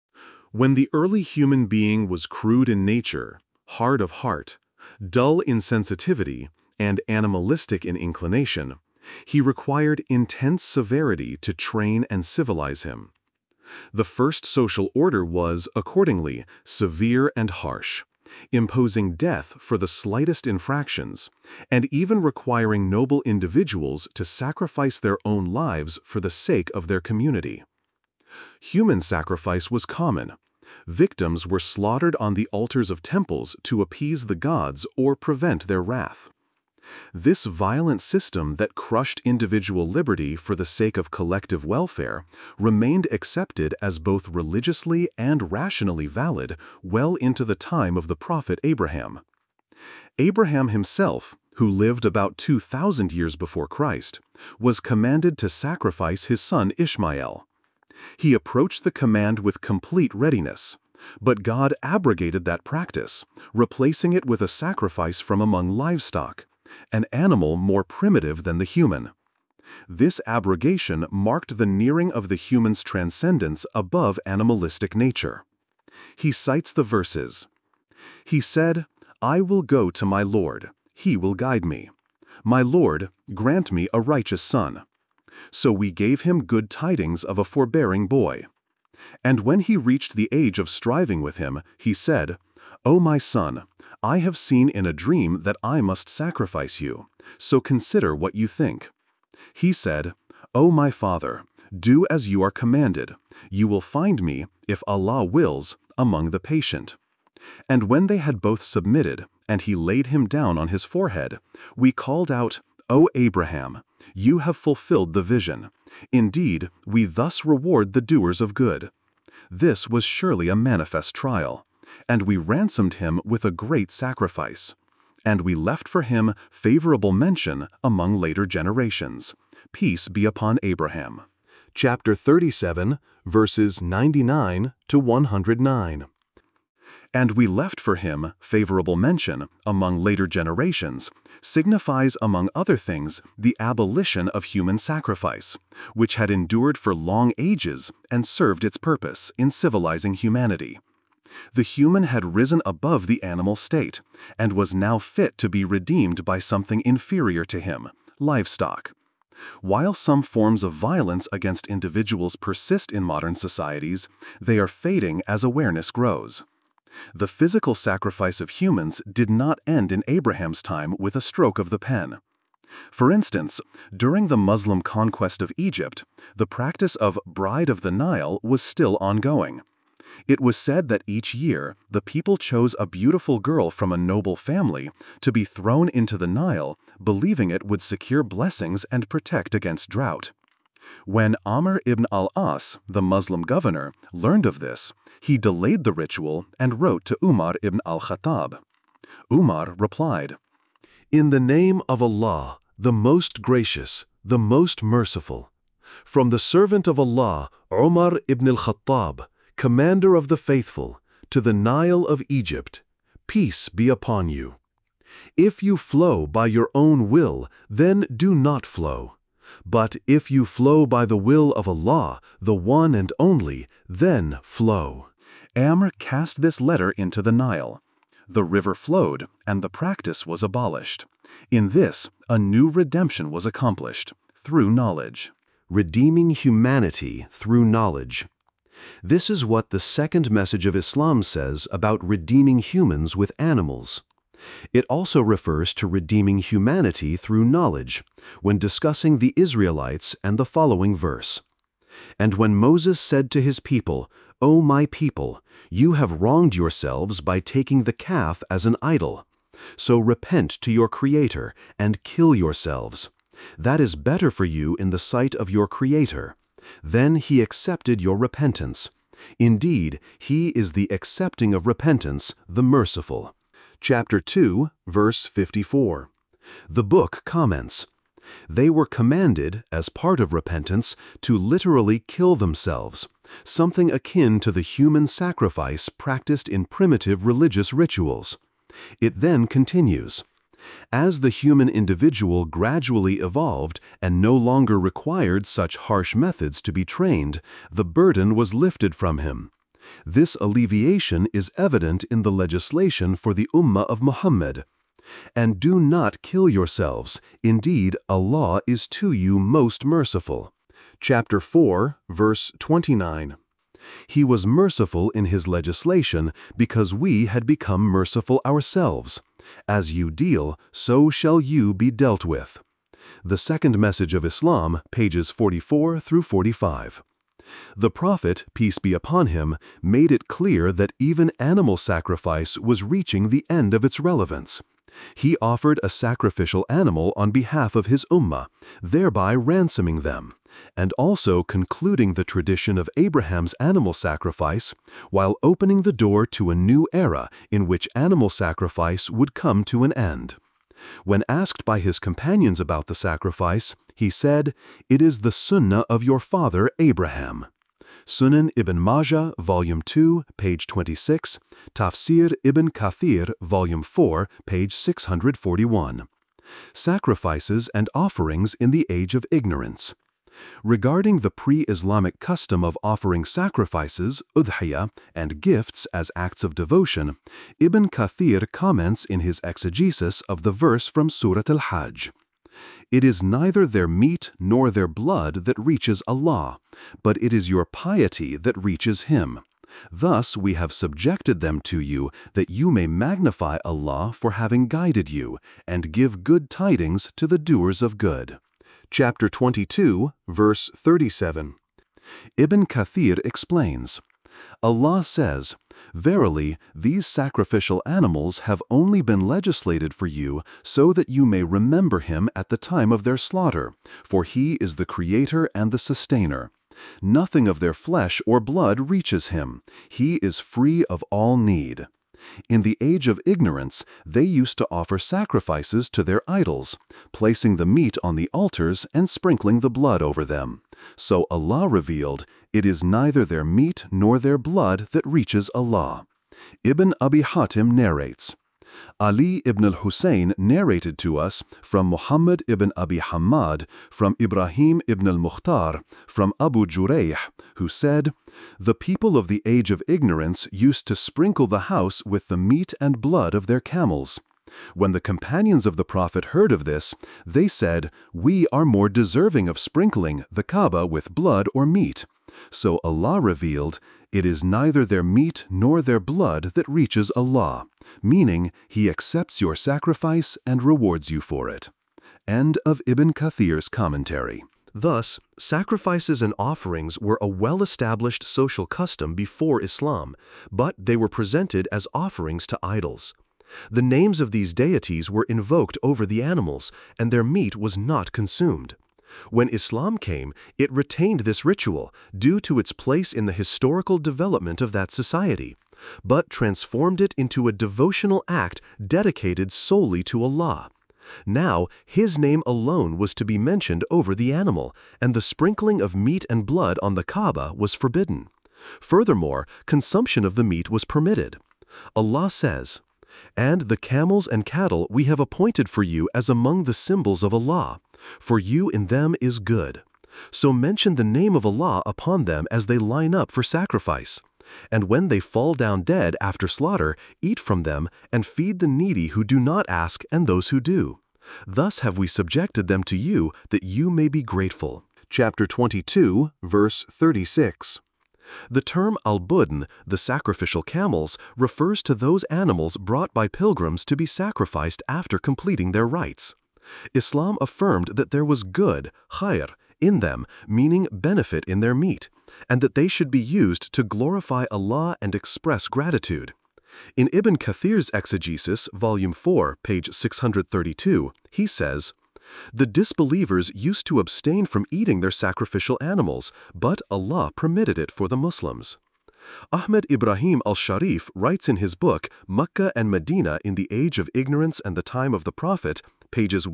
"When the early human being was crude in nature, hard of heart, dull in sensitivity, and animalistic in inclination, he required intense severity to train and civilize him. The first social order was, accordingly, severe and harsh, imposing death for the slightest infractions, and even requiring noble individuals to sacrifice their own lives for the sake of their community. Human sacrifice was common. Victims were slaughtered on the altars of temples to appease the gods or prevent their wrath. This violent system that crushed individual liberty for the sake of collective welfare remained accepted as both religiously and rationally valid well into the time of the prophet Abraham. Abraham himself, who lived about 2,000 years before Christ, was commanded to sacrifice his son Ishmael. He approached the command with complete readiness, but God abrogated that practice, replacing it with a sacrifice from among livestock, an animal more primitive than the human. This abrogation marked the nearing of the human's transcendence above animalistic nature. He cites the verses, "He said, I will go to my Lord, he will guide me. My Lord, grant me a righteous son. So we gave him good tidings of a forbearing boy. And when he reached the age of striving with him, he said, O my son, I have seen in a dream that I must sacrifice you, so consider what you think. He said, O my father, do as you are commanded. You will find me, if Allah wills, among the patient. And when they had both submitted, and he laid him down on his forehead, we called out, O Abraham, you have fulfilled the vision. Indeed, we thus reward the doers of good. This was surely a manifest trial. And we ransomed him with a great sacrifice. And we left for him favorable mention among later generations. Peace be upon Abraham." Chapter 37, verses 99 to 109. And we left for him favorable mention among later generations signifies, among other things, the abolition of human sacrifice, which had endured for long ages and served its purpose in civilizing humanity. The human had risen above the animal state, and was now fit to be redeemed by something inferior to him, livestock. While some forms of violence against individuals persist in modern societies, they are fading as awareness grows. The physical sacrifice of humans did not end in Abraham's time with a stroke of the pen. For instance, during the Muslim conquest of Egypt, the practice of Bride of the Nile was still ongoing. It was said that each year, the people chose a beautiful girl from a noble family to be thrown into the Nile, believing it would secure blessings and protect against drought. When Amr ibn al-As, the Muslim governor, learned of this, he delayed the ritual and wrote to Umar ibn al-Khattab. Umar replied, "In the name of Allah, the most gracious, the most merciful, from the servant of Allah, Umar ibn al-Khattab, commander of the faithful, to the Nile of Egypt, peace be upon you. If you flow by your own will, then do not flow. But if you flow by the will of Allah, the one and only, then flow." Amr cast this letter into the Nile. The river flowed, and the practice was abolished. In this, a new redemption was accomplished, through knowledge. Redeeming humanity through knowledge. This is what the second message of Islam says about redeeming humans with animals. It also refers to redeeming humanity through knowledge, when discussing the Israelites and the following verse. "And when Moses said to his people, 'O my people, you have wronged yourselves by taking the calf as an idol. So repent to your Creator and kill yourselves. That is better for you in the sight of your Creator. Then he accepted your repentance. Indeed, he is the accepting of repentance, the merciful." Chapter 2, verse 54. The book comments, "They were commanded, as part of repentance, to literally kill themselves, something akin to the human sacrifice practiced in primitive religious rituals." It then continues, "As the human individual gradually evolved and no longer required such harsh methods to be trained, the burden was lifted from him. This alleviation is evident in the legislation for the Ummah of Muhammad. And do not kill yourselves. Indeed, Allah is to you most merciful." Chapter 4, verse 29. He was merciful in his legislation because we had become merciful ourselves. As you deal, so shall you be dealt with. The second message of Islam, pages 44 through 45. The Prophet, peace be upon him, made it clear that even animal sacrifice was reaching the end of its relevance. He offered a sacrificial animal on behalf of his ummah, thereby ransoming them, and also concluding the tradition of Abraham's animal sacrifice, while opening the door to a new era in which animal sacrifice would come to an end. When asked by his companions about the sacrifice, he said, "It is the sunnah of your father Abraham." Sunan ibn Majah, Volume 2, page 26, Tafsir ibn Kathir, Volume 4, page 641. Sacrifices and offerings in the age of ignorance. Regarding the pre-Islamic custom of offering sacrifices, udhiyah, and gifts as acts of devotion, Ibn Kathir comments in his exegesis of the verse from Surat al-Hajj. "It is neither their meat nor their blood that reaches Allah, but it is your piety that reaches Him. Thus we have subjected them to you, that you may magnify Allah for having guided you, and give good tidings to the doers of good." Chapter 22, verse 37. Ibn Kathir explains, Allah says, "Verily, these sacrificial animals have only been legislated for you so that you may remember Him at the time of their slaughter, for He is the Creator and the Sustainer. Nothing of their flesh or blood reaches Him. He is free of all need." In the age of ignorance, they used to offer sacrifices to their idols, placing the meat on the altars and sprinkling the blood over them. So Allah revealed, "It is neither their meat nor their blood that reaches Allah." Ibn Abi Hatim narrates, Ali ibn al-Hussein narrated to us from Muhammad ibn Abi Hamad, from Ibrahim ibn al-Mukhtar, from Abu Jurayh, who said, "The people of the age of ignorance used to sprinkle the house with the meat and blood of their camels. When the companions of the Prophet heard of this, they said, 'We are more deserving of sprinkling the Kaaba with blood or meat.' So Allah revealed, 'It is neither their meat nor their blood that reaches Allah,' meaning He accepts your sacrifice and rewards you for it." End of Ibn Kathir's commentary. Thus, sacrifices and offerings were a well-established social custom before Islam, but they were presented as offerings to idols. The names of these deities were invoked over the animals, and their meat was not consumed. When Islam came, it retained this ritual due to its place in the historical development of that society, but transformed it into a devotional act dedicated solely to Allah. Now, His name alone was to be mentioned over the animal, and the sprinkling of meat and blood on the Kaaba was forbidden. Furthermore, consumption of the meat was permitted. Allah says, "And the camels and cattle we have appointed for you as among the symbols of Allah. For you in them is good. So mention the name of Allah upon them as they line up for sacrifice. And when they fall down dead after slaughter, eat from them and feed the needy who do not ask and those who do. Thus have we subjected them to you that you may be grateful." Chapter 22, verse 36. The term al-budn, the sacrificial camels, refers to those animals brought by pilgrims to be sacrificed after completing their rites. Islam affirmed that there was good, khair, in them, meaning benefit in their meat, and that they should be used to glorify Allah and express gratitude. In Ibn Kathir's exegesis, volume 4, page 632, he says, "The disbelievers used to abstain from eating their sacrificial animals, but Allah permitted it for the Muslims." Ahmed Ibrahim al-Sharif writes in his book, Makkah and Medina in the Age of Ignorance and the Time of the Prophet, pages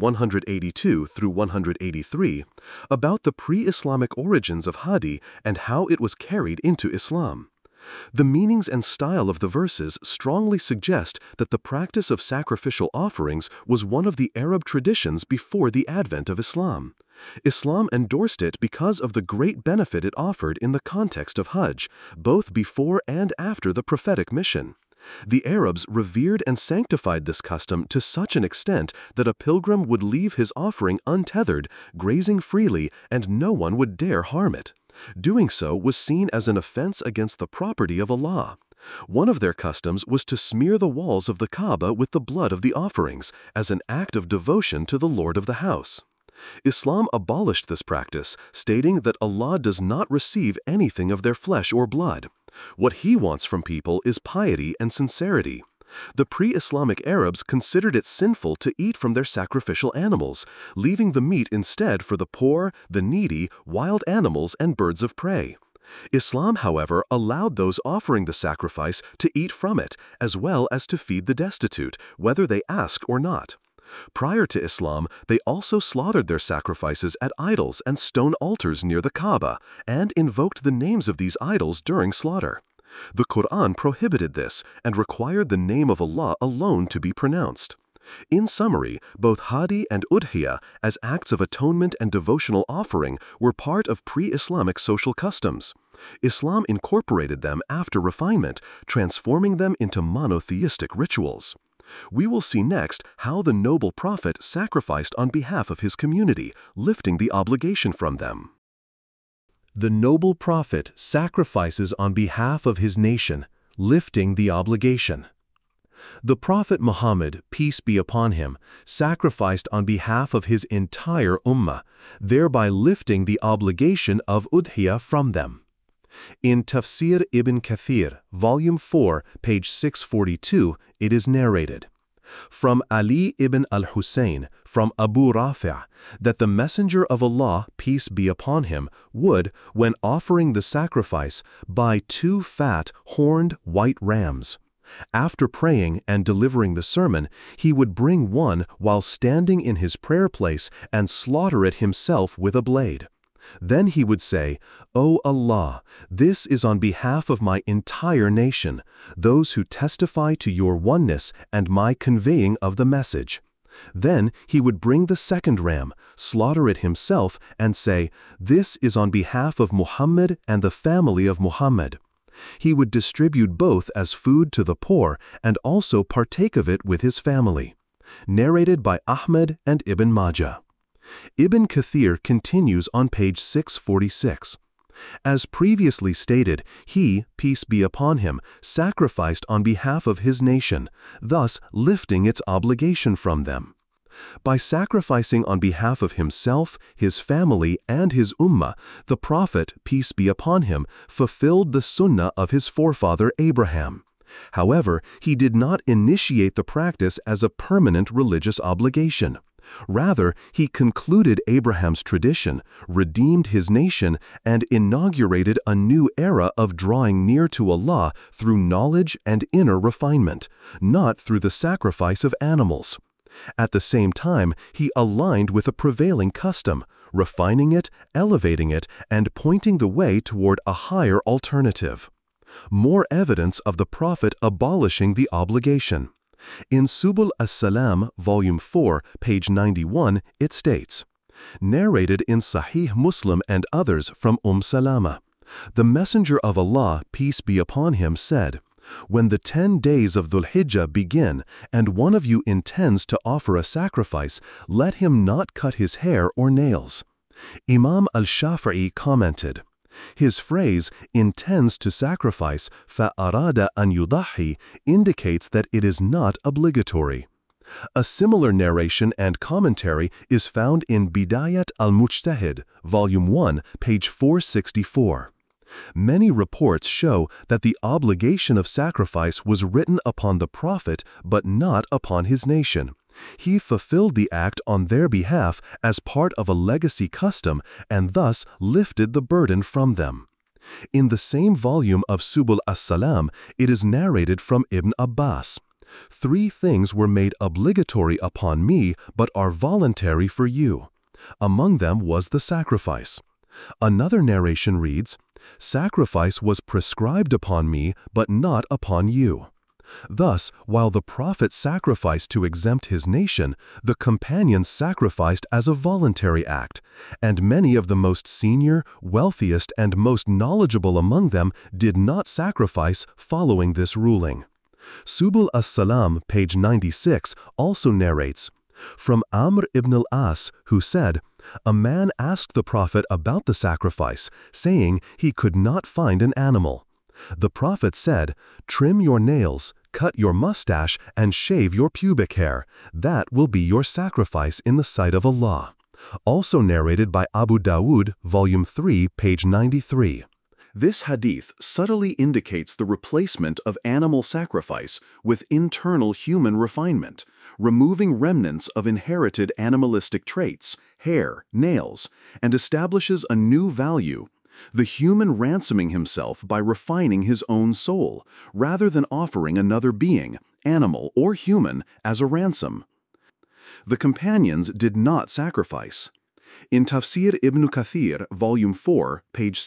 182 through 183, about the pre-Islamic origins of Hadi and how it was carried into Islam. The meanings and style of the verses strongly suggest that the practice of sacrificial offerings was one of the Arab traditions before the advent of Islam. Islam endorsed it because of the great benefit it offered in the context of Hajj, both before and after the prophetic mission. The Arabs revered and sanctified this custom to such an extent that a pilgrim would leave his offering untethered, grazing freely, and no one would dare harm it. Doing so was seen as an offense against the property of Allah. One of their customs was to smear the walls of the Kaaba with the blood of the offerings, as an act of devotion to the Lord of the house. Islam abolished this practice, stating that Allah does not receive anything of their flesh or blood. What He wants from people is piety and sincerity. The pre-Islamic Arabs considered it sinful to eat from their sacrificial animals, leaving the meat instead for the poor, the needy, wild animals, and birds of prey. Islam, however, allowed those offering the sacrifice to eat from it, as well as to feed the destitute, whether they ask or not. Prior to Islam, they also slaughtered their sacrifices at idols and stone altars near the Kaaba, and invoked the names of these idols during slaughter. The Quran prohibited this and required the name of Allah alone to be pronounced. In summary, both Hadi and Udhiyah, as acts of atonement and devotional offering, were part of pre-Islamic social customs. Islam incorporated them after refinement, transforming them into monotheistic rituals. We will see next how the noble prophet sacrificed on behalf of his community, lifting the obligation from them. The noble prophet sacrifices on behalf of his nation, lifting the obligation. The Prophet Muhammad, peace be upon him, sacrificed on behalf of his entire ummah, thereby lifting the obligation of Udhiyah from them. In Tafsir Ibn Kathir, volume 4, page 642, it is narrated, from Ali ibn al-Hussein, from Abu Rafi', that the Messenger of Allah, peace be upon him, would, when offering the sacrifice, buy 2 fat, horned white rams. After praying and delivering the sermon, he would bring one while standing in his prayer place and slaughter it himself with a blade. Then he would say, "O Allah, this is on behalf of my entire nation, those who testify to your oneness and my conveying of the message." Then he would bring the second ram, slaughter it himself, and say, "This is on behalf of Muhammad and the family of Muhammad." He would distribute both as food to the poor and also partake of it with his family. Narrated by Ahmed and Ibn Majah. Ibn Kathir continues on page 646. As previously stated, he, peace be upon him, sacrificed on behalf of his nation, thus lifting its obligation from them. By sacrificing on behalf of himself, his family, and his ummah, the Prophet, peace be upon him, fulfilled the sunnah of his forefather Abraham. However, he did not initiate the practice as a permanent religious obligation. Rather, he concluded Abraham's tradition, redeemed his nation, and inaugurated a new era of drawing near to Allah through knowledge and inner refinement, not through the sacrifice of animals. At the same time, he aligned with a prevailing custom, refining it, elevating it, and pointing the way toward a higher alternative. More evidence of the Prophet abolishing the obligation. In Subul as-Salam, Volume 4, page 91, it states, narrated in Sahih Muslim and others from Salama, the Messenger of Allah, peace be upon him, said, "When the 10 days of Dhul Hijjah begin, and one of you intends to offer a sacrifice, let him not cut his hair or nails." Imam al-Shafi'i commented, his phrase, intends to sacrifice, فَأَرَادَ أَنْ يُضَحِّي, indicates that it is not obligatory. A similar narration and commentary is found in Bidayat al-Mujtahid, Volume 1, page 464. Many reports show that the obligation of sacrifice was written upon the Prophet but not upon his nation. He fulfilled the act on their behalf as part of a legacy custom and thus lifted the burden from them. In the same volume of Subul as-Salam, it is narrated from Ibn Abbas, 3 things were made obligatory upon me but are voluntary for you. Among them was the sacrifice. Another narration reads, sacrifice was prescribed upon me but not upon you. Thus, while the Prophet sacrificed to exempt his nation, the companions sacrificed as a voluntary act, and many of the most senior, wealthiest, and most knowledgeable among them did not sacrifice following this ruling. Subul as-Salam, page 96, also narrates, from Amr ibn al-As, who said, a man asked the Prophet about the sacrifice, saying he could not find an animal. The Prophet said, trim your nails, cut your mustache, and shave your pubic hair. That will be your sacrifice in the sight of Allah. Also narrated by Abu Dawud, Volume 3, page 93. This hadith subtly indicates the replacement of animal sacrifice with internal human refinement, removing remnants of inherited animalistic traits, hair, nails, and establishes a new value, the human ransoming himself by refining his own soul, rather than offering another being, animal or human, as a ransom. The companions did not sacrifice. In Tafsir Ibn Kathir, Volume 4, page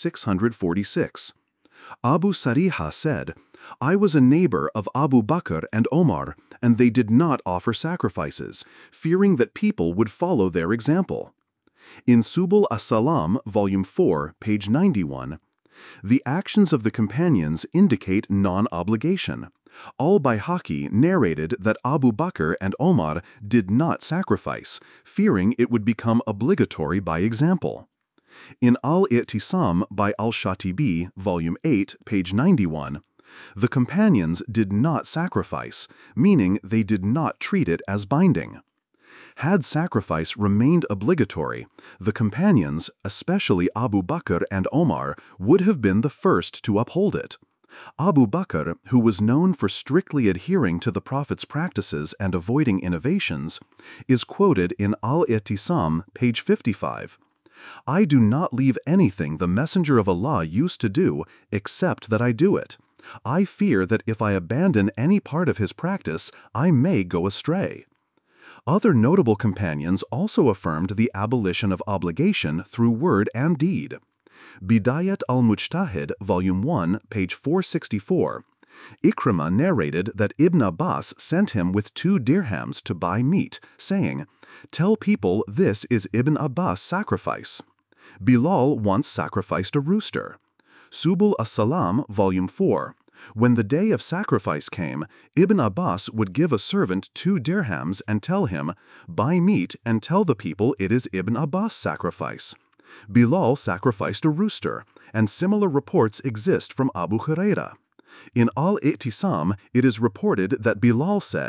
646, Abu Sariha said, I was a neighbor of Abu Bakr and Omar, and they did not offer sacrifices, fearing that people would follow their example. In Subul as-Salam, Volume 4, page 91, the actions of the companions indicate non-obligation. Al-Bayhaqi narrated that Abu Bakr and Omar did not sacrifice, fearing it would become obligatory by example. In Al-I'tisam by Al-Shatibi, Volume 8, page 91, the companions did not sacrifice, meaning they did not treat it as binding. Had sacrifice remained obligatory, the companions, especially Abu Bakr and Omar, would have been the first to uphold it. Abu Bakr, who was known for strictly adhering to the Prophet's practices and avoiding innovations, is quoted in Al-I'tisam, page 55. I do not leave anything the Messenger of Allah used to do except that I do it. I fear that if I abandon any part of his practice, I may go astray. Other notable companions also affirmed the abolition of obligation through word and deed. Bidayat al-Mujtahid, Volume 1, page 464. Ikrimah narrated that Ibn Abbas sent him with 2 dirhams to buy meat, saying, tell people this is Ibn Abbas' sacrifice. Bilal once sacrificed a rooster. Subul as-Salam, Volume 4. When the day of sacrifice came, Ibn Abbas would give a servant 2 dirhams and tell him, buy meat and tell the people it is Ibn Abbas' sacrifice. Bilal sacrificed a rooster, and similar reports exist from Abu Huraira. In Al-I'tisam, it is reported that Bilal said,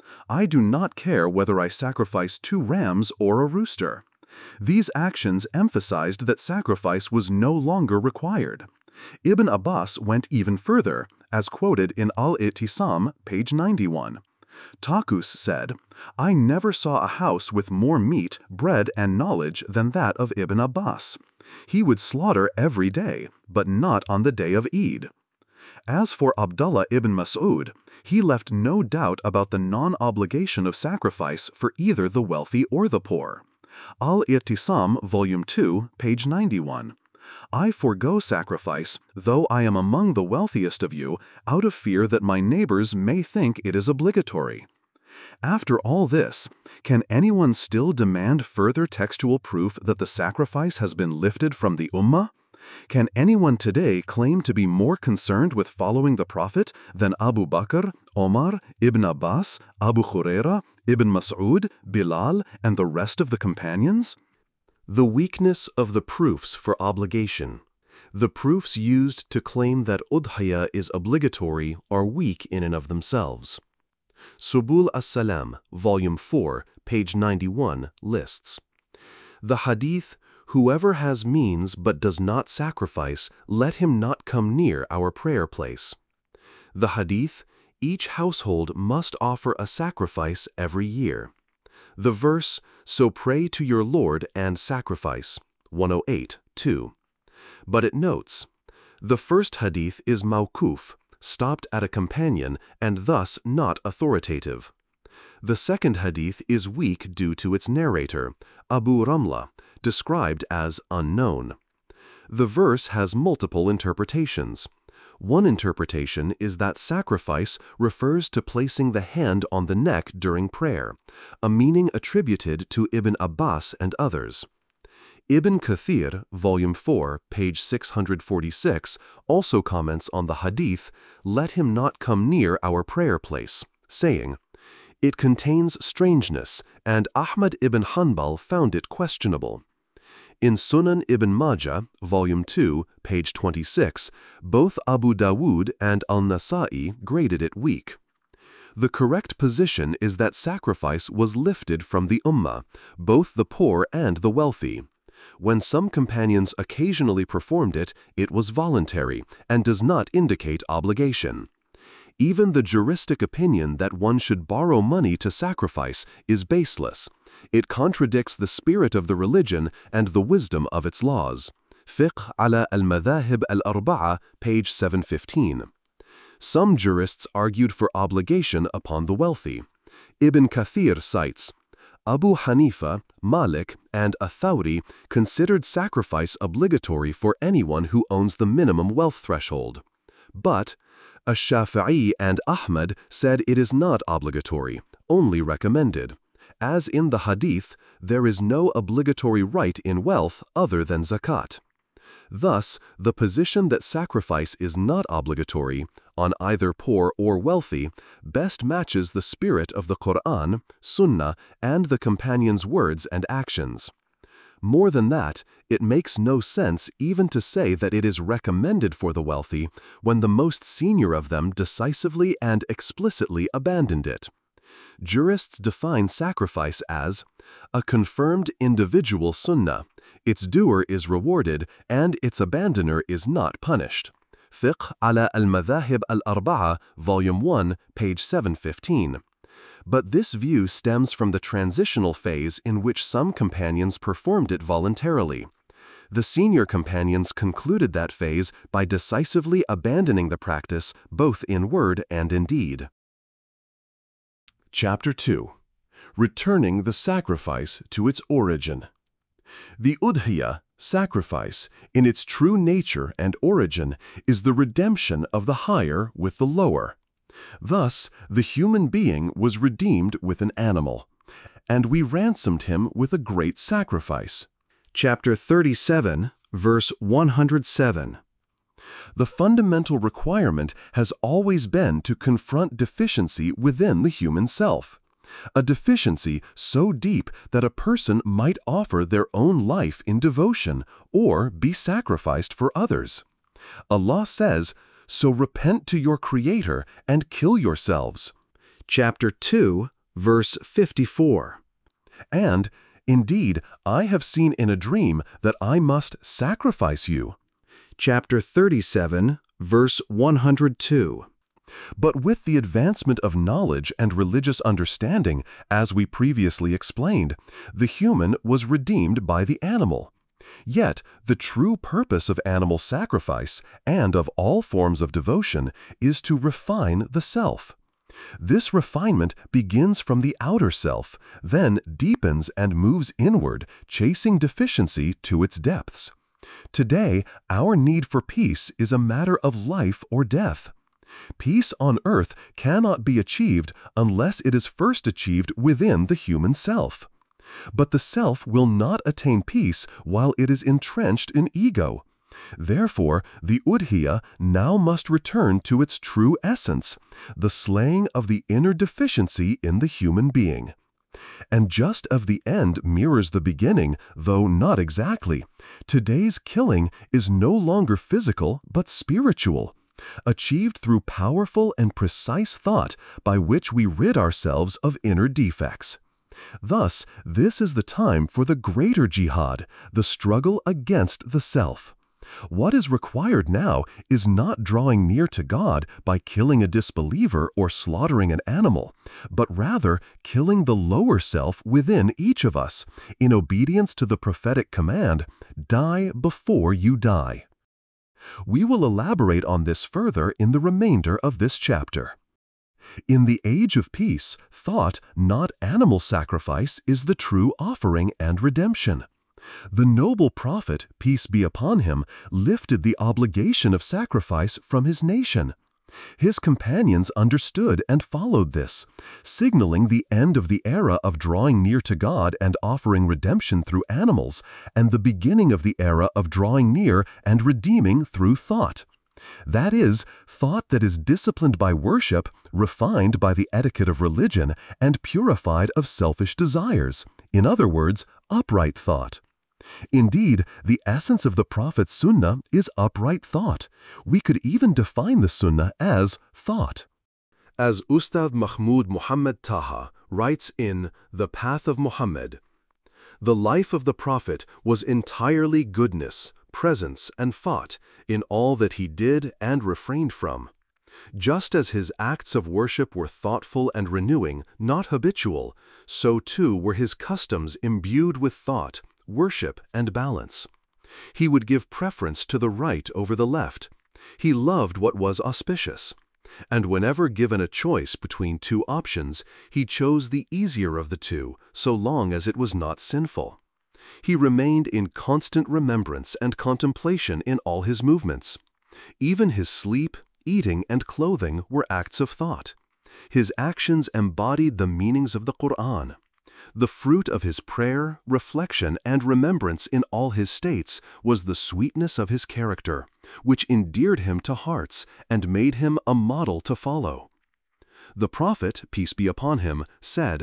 I do not care whether I sacrifice 2 rams or a rooster. These actions emphasized that sacrifice was no longer required. Ibn Abbas went even further, as quoted in Al-I'tisam, page 91. Takus said, "I never saw a house with more meat, bread, and knowledge than that of Ibn Abbas. He would slaughter every day, but not on the day of Eid." As for Abdullah ibn Mas'ud, he left no doubt about the non-obligation of sacrifice for either the wealthy or the poor. Al-I'tisam, volume 2, page 91. "I forego sacrifice, though I am among the wealthiest of you, out of fear that my neighbors may think it is obligatory." After all this, can anyone still demand further textual proof that the sacrifice has been lifted from the Ummah? Can anyone today claim to be more concerned with following the Prophet than Abu Bakr, Omar, Ibn Abbas, Abu Huraira, Ibn Mas'ud, Bilal, and the rest of the companions? The weakness of the proofs for obligation. The proofs used to claim that udhiyah is obligatory are weak in and of themselves. Subul as-Salam, volume 4, page 91, lists the hadith, "Whoever has means but does not sacrifice, let him not come near our prayer place." The hadith, "Each household must offer a sacrifice every year." The verse, "So pray to your Lord and sacrifice," 108:2. But it notes, the first hadith is mawkuf, stopped at a companion and thus not authoritative. The second hadith is weak due to its narrator, Abu Ramla, described as unknown. The verse has multiple interpretations. One interpretation is that sacrifice refers to placing the hand on the neck during prayer, a meaning attributed to Ibn Abbas and others. Ibn Kathir, volume 4, page 646, also comments on the hadith, "Let him not come near our prayer place," saying, "It contains strangeness, and Ahmad ibn Hanbal found it questionable." In Sunan ibn Majah, volume 2, page 26, both Abu Dawud and Al-Nasa'i graded it weak. The correct position is that sacrifice was lifted from the Ummah, both the poor and the wealthy. When some companions occasionally performed it, it was voluntary and does not indicate obligation. Even the juristic opinion that one should borrow money to sacrifice is baseless. It contradicts the spirit of the religion and the wisdom of its laws. Fiqh ala al-Madhahib al-Arba'a, page 715. Some jurists argued for obligation upon the wealthy. Ibn Kathir cites, Abu Hanifa, Malik, and Athawri considered sacrifice obligatory for anyone who owns the minimum wealth threshold. But Ash-Shafi'i and Ahmad said it is not obligatory, only recommended. As in the hadith, there is no obligatory right in wealth other than zakat. Thus, the position that sacrifice is not obligatory, on either poor or wealthy, best matches the spirit of the Quran, Sunnah, and the companions' words and actions. More than that, it makes no sense even to say that it is recommended for the wealthy when the most senior of them decisively and explicitly abandoned it. Jurists define sacrifice as a confirmed individual sunnah. Its doer is rewarded and its abandoner is not punished. Fiqh ala al-Madhahib al-Arba'a, volume 1, page 715. But this view stems from the transitional phase in which some companions performed it voluntarily. The senior companions concluded that phase by decisively abandoning the practice both in word and in deed. Chapter 2. Returning the sacrifice to its origin. The udhiyah, sacrifice, in its true nature and origin, is the redemption of the higher with the lower. Thus, the human being was redeemed with an animal, and we ransomed him with a great sacrifice. Chapter 37, verse 107. The fundamental requirement has always been to confront deficiency within the human self. A deficiency so deep that a person might offer their own life in devotion or be sacrificed for others. Allah says, "So repent to your Creator and kill yourselves." Chapter 2, verse 54. And, indeed, I have seen in a dream that I must sacrifice you. Chapter 37, verse 102. But with the advancement of knowledge and religious understanding, as we previously explained, the human was redeemed by the animal. Yet, the true purpose of animal sacrifice and of all forms of devotion is to refine the self. This refinement begins from the outer self, then deepens and moves inward, chasing deficiency to its depths. Today, our need for peace is a matter of life or death. Peace on earth cannot be achieved unless it is first achieved within the human self. But the self will not attain peace while it is entrenched in ego. Therefore, the udhiya now must return to its true essence, the slaying of the inner deficiency in the human being. And just as the end mirrors the beginning, though not exactly, today's killing is no longer physical but spiritual, achieved through powerful and precise thought by which we rid ourselves of inner defects. Thus, this is the time for the greater jihad, the struggle against the self. What is required now is not drawing near to God by killing a disbeliever or slaughtering an animal, but rather killing the lower self within each of us, in obedience to the prophetic command, "Die before you die." We will elaborate on this further in the remainder of this chapter. In the age of peace, thought, not animal sacrifice, is the true offering and redemption. The noble prophet, peace be upon him, lifted the obligation of sacrifice from his nation. His companions understood and followed this, signaling the end of the era of drawing near to God and offering redemption through animals, and the beginning of the era of drawing near and redeeming through thought. That is, thought that is disciplined by worship, refined by the etiquette of religion, and purified of selfish desires. In other words, upright thought. Indeed, the essence of the Prophet's Sunnah is upright thought. We could even define the Sunnah as thought. As Ustadh Mahmoud Muhammad Taha writes in The Path of Muhammad, the life of the Prophet was entirely goodness, presence, and thought in all that he did and refrained from. Just as his acts of worship were thoughtful and renewing, not habitual, so too were his customs imbued with thought, worship, and balance. He would give preference to the right over the left. He loved what was auspicious. And whenever given a choice between two options, he chose the easier of the two, so long as it was not sinful. He remained in constant remembrance and contemplation in all his movements. Even his sleep, eating, and clothing were acts of thought. His actions embodied the meanings of the Quran. The fruit of his prayer, reflection, and remembrance in all his states was the sweetness of his character, which endeared him to hearts and made him a model to follow. The Prophet, peace be upon him, said,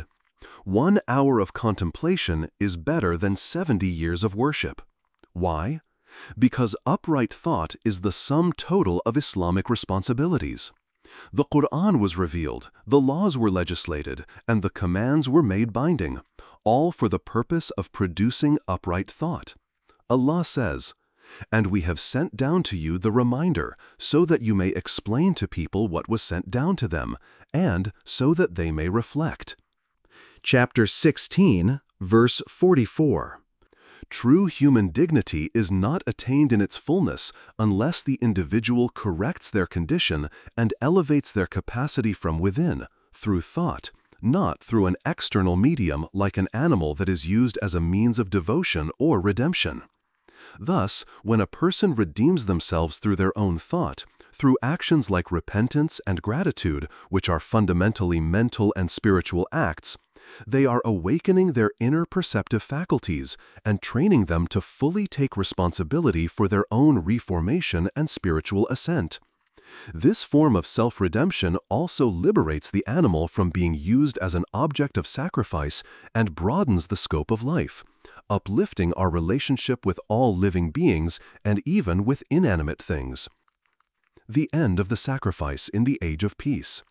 "1 hour of contemplation is better than 70 years of worship." Why? Because upright thought is the sum total of Islamic responsibilities. The Quran was revealed, the laws were legislated, and the commands were made binding, all for the purpose of producing upright thought. Allah says, "And we have sent down to you the reminder, so that you may explain to people what was sent down to them, and so that they may reflect." Chapter 16, verse 44. True human dignity is not attained in its fullness unless the individual corrects their condition and elevates their capacity from within, through thought, not through an external medium like an animal that is used as a means of devotion or redemption. Thus, when a person redeems themselves through their own thought, through actions like repentance and gratitude, which are fundamentally mental and spiritual acts, they are awakening their inner perceptive faculties and training them to fully take responsibility for their own reformation and spiritual ascent. This form of self-redemption also liberates the animal from being used as an object of sacrifice and broadens the scope of life, uplifting our relationship with all living beings and even with inanimate things. The end of the sacrifice in the age of peace.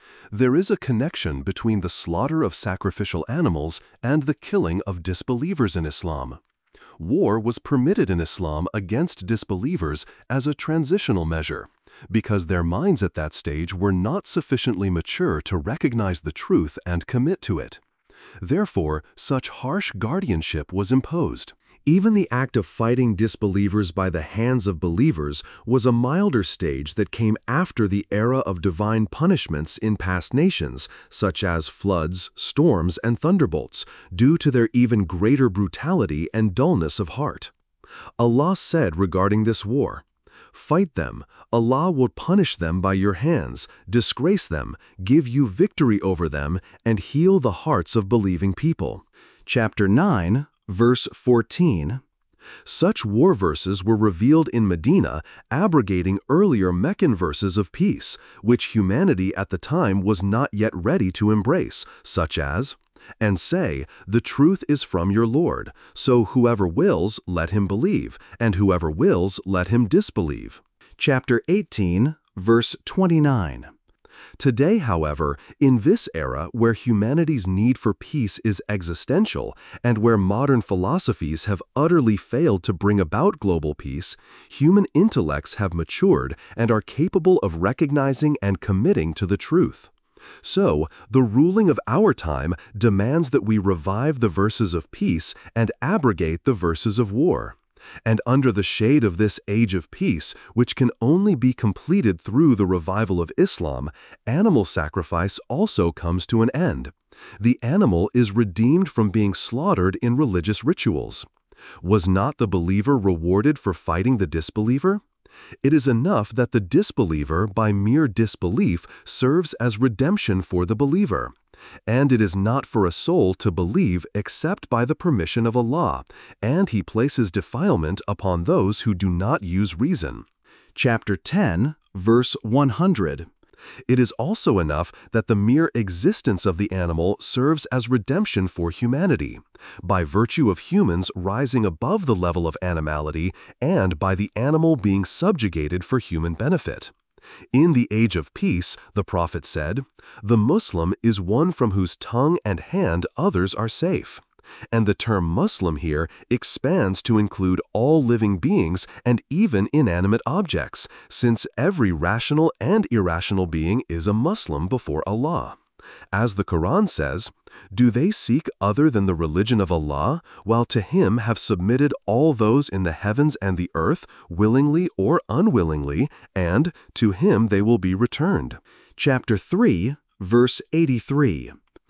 There is a connection between the slaughter of sacrificial animals and the killing of disbelievers in Islam. War was permitted in Islam against disbelievers as a transitional measure, because their minds at that stage were not sufficiently mature to recognize the truth and commit to it. Therefore, such harsh guardianship was imposed. Even the act of fighting disbelievers by the hands of believers was a milder stage that came after the era of divine punishments in past nations, such as floods, storms, and thunderbolts, due to their even greater brutality and dullness of heart. Allah said regarding this war, "Fight them, Allah will punish them by your hands, disgrace them, give you victory over them, and heal the hearts of believing people." Chapter 9, verse 14. Such war verses were revealed in Medina, abrogating earlier Meccan verses of peace, which humanity at the time was not yet ready to embrace, such as, "And say, the truth is from your Lord, so whoever wills, let him believe, and whoever wills, let him disbelieve." Chapter 18, verse 29. Today, however, in this era where humanity's need for peace is existential and where modern philosophies have utterly failed to bring about global peace, human intellects have matured and are capable of recognizing and committing to the truth. So, the ruling of our time demands that we revive the verses of peace and abrogate the verses of war. And under the shade of this age of peace, which can only be completed through the revival of Islam, animal sacrifice also comes to an end. The animal is redeemed from being slaughtered in religious rituals. Was not the believer rewarded for fighting the disbeliever? It is enough that the disbeliever, by mere disbelief, serves as redemption for the believer. And it is not for a soul to believe except by the permission of Allah, and He places defilement upon those who do not use reason. Chapter 10, verse 100. It is also enough that the mere existence of the animal serves as redemption for humanity, by virtue of humans rising above the level of animality and by the animal being subjugated for human benefit. In the age of peace, the Prophet said, "The Muslim is one from whose tongue and hand others are safe." And the term Muslim here expands to include all living beings and even inanimate objects, since every rational and irrational being is a Muslim before Allah. As the Quran says, "Do they seek other than the religion of Allah, while to Him have submitted all those in the heavens and the earth, willingly or unwillingly, and to Him they will be returned." Chapter 3, verse 83.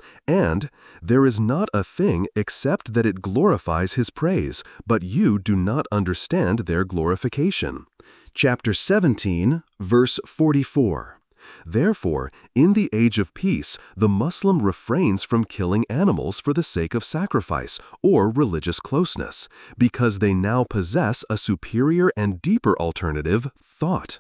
And there is not a thing except that it glorifies His praise, but you do not understand their glorification. Chapter 17, verse 44. Therefore, in the age of peace, the Muslim refrains from killing animals for the sake of sacrifice or religious closeness, because they now possess a superior and deeper alternative, thought.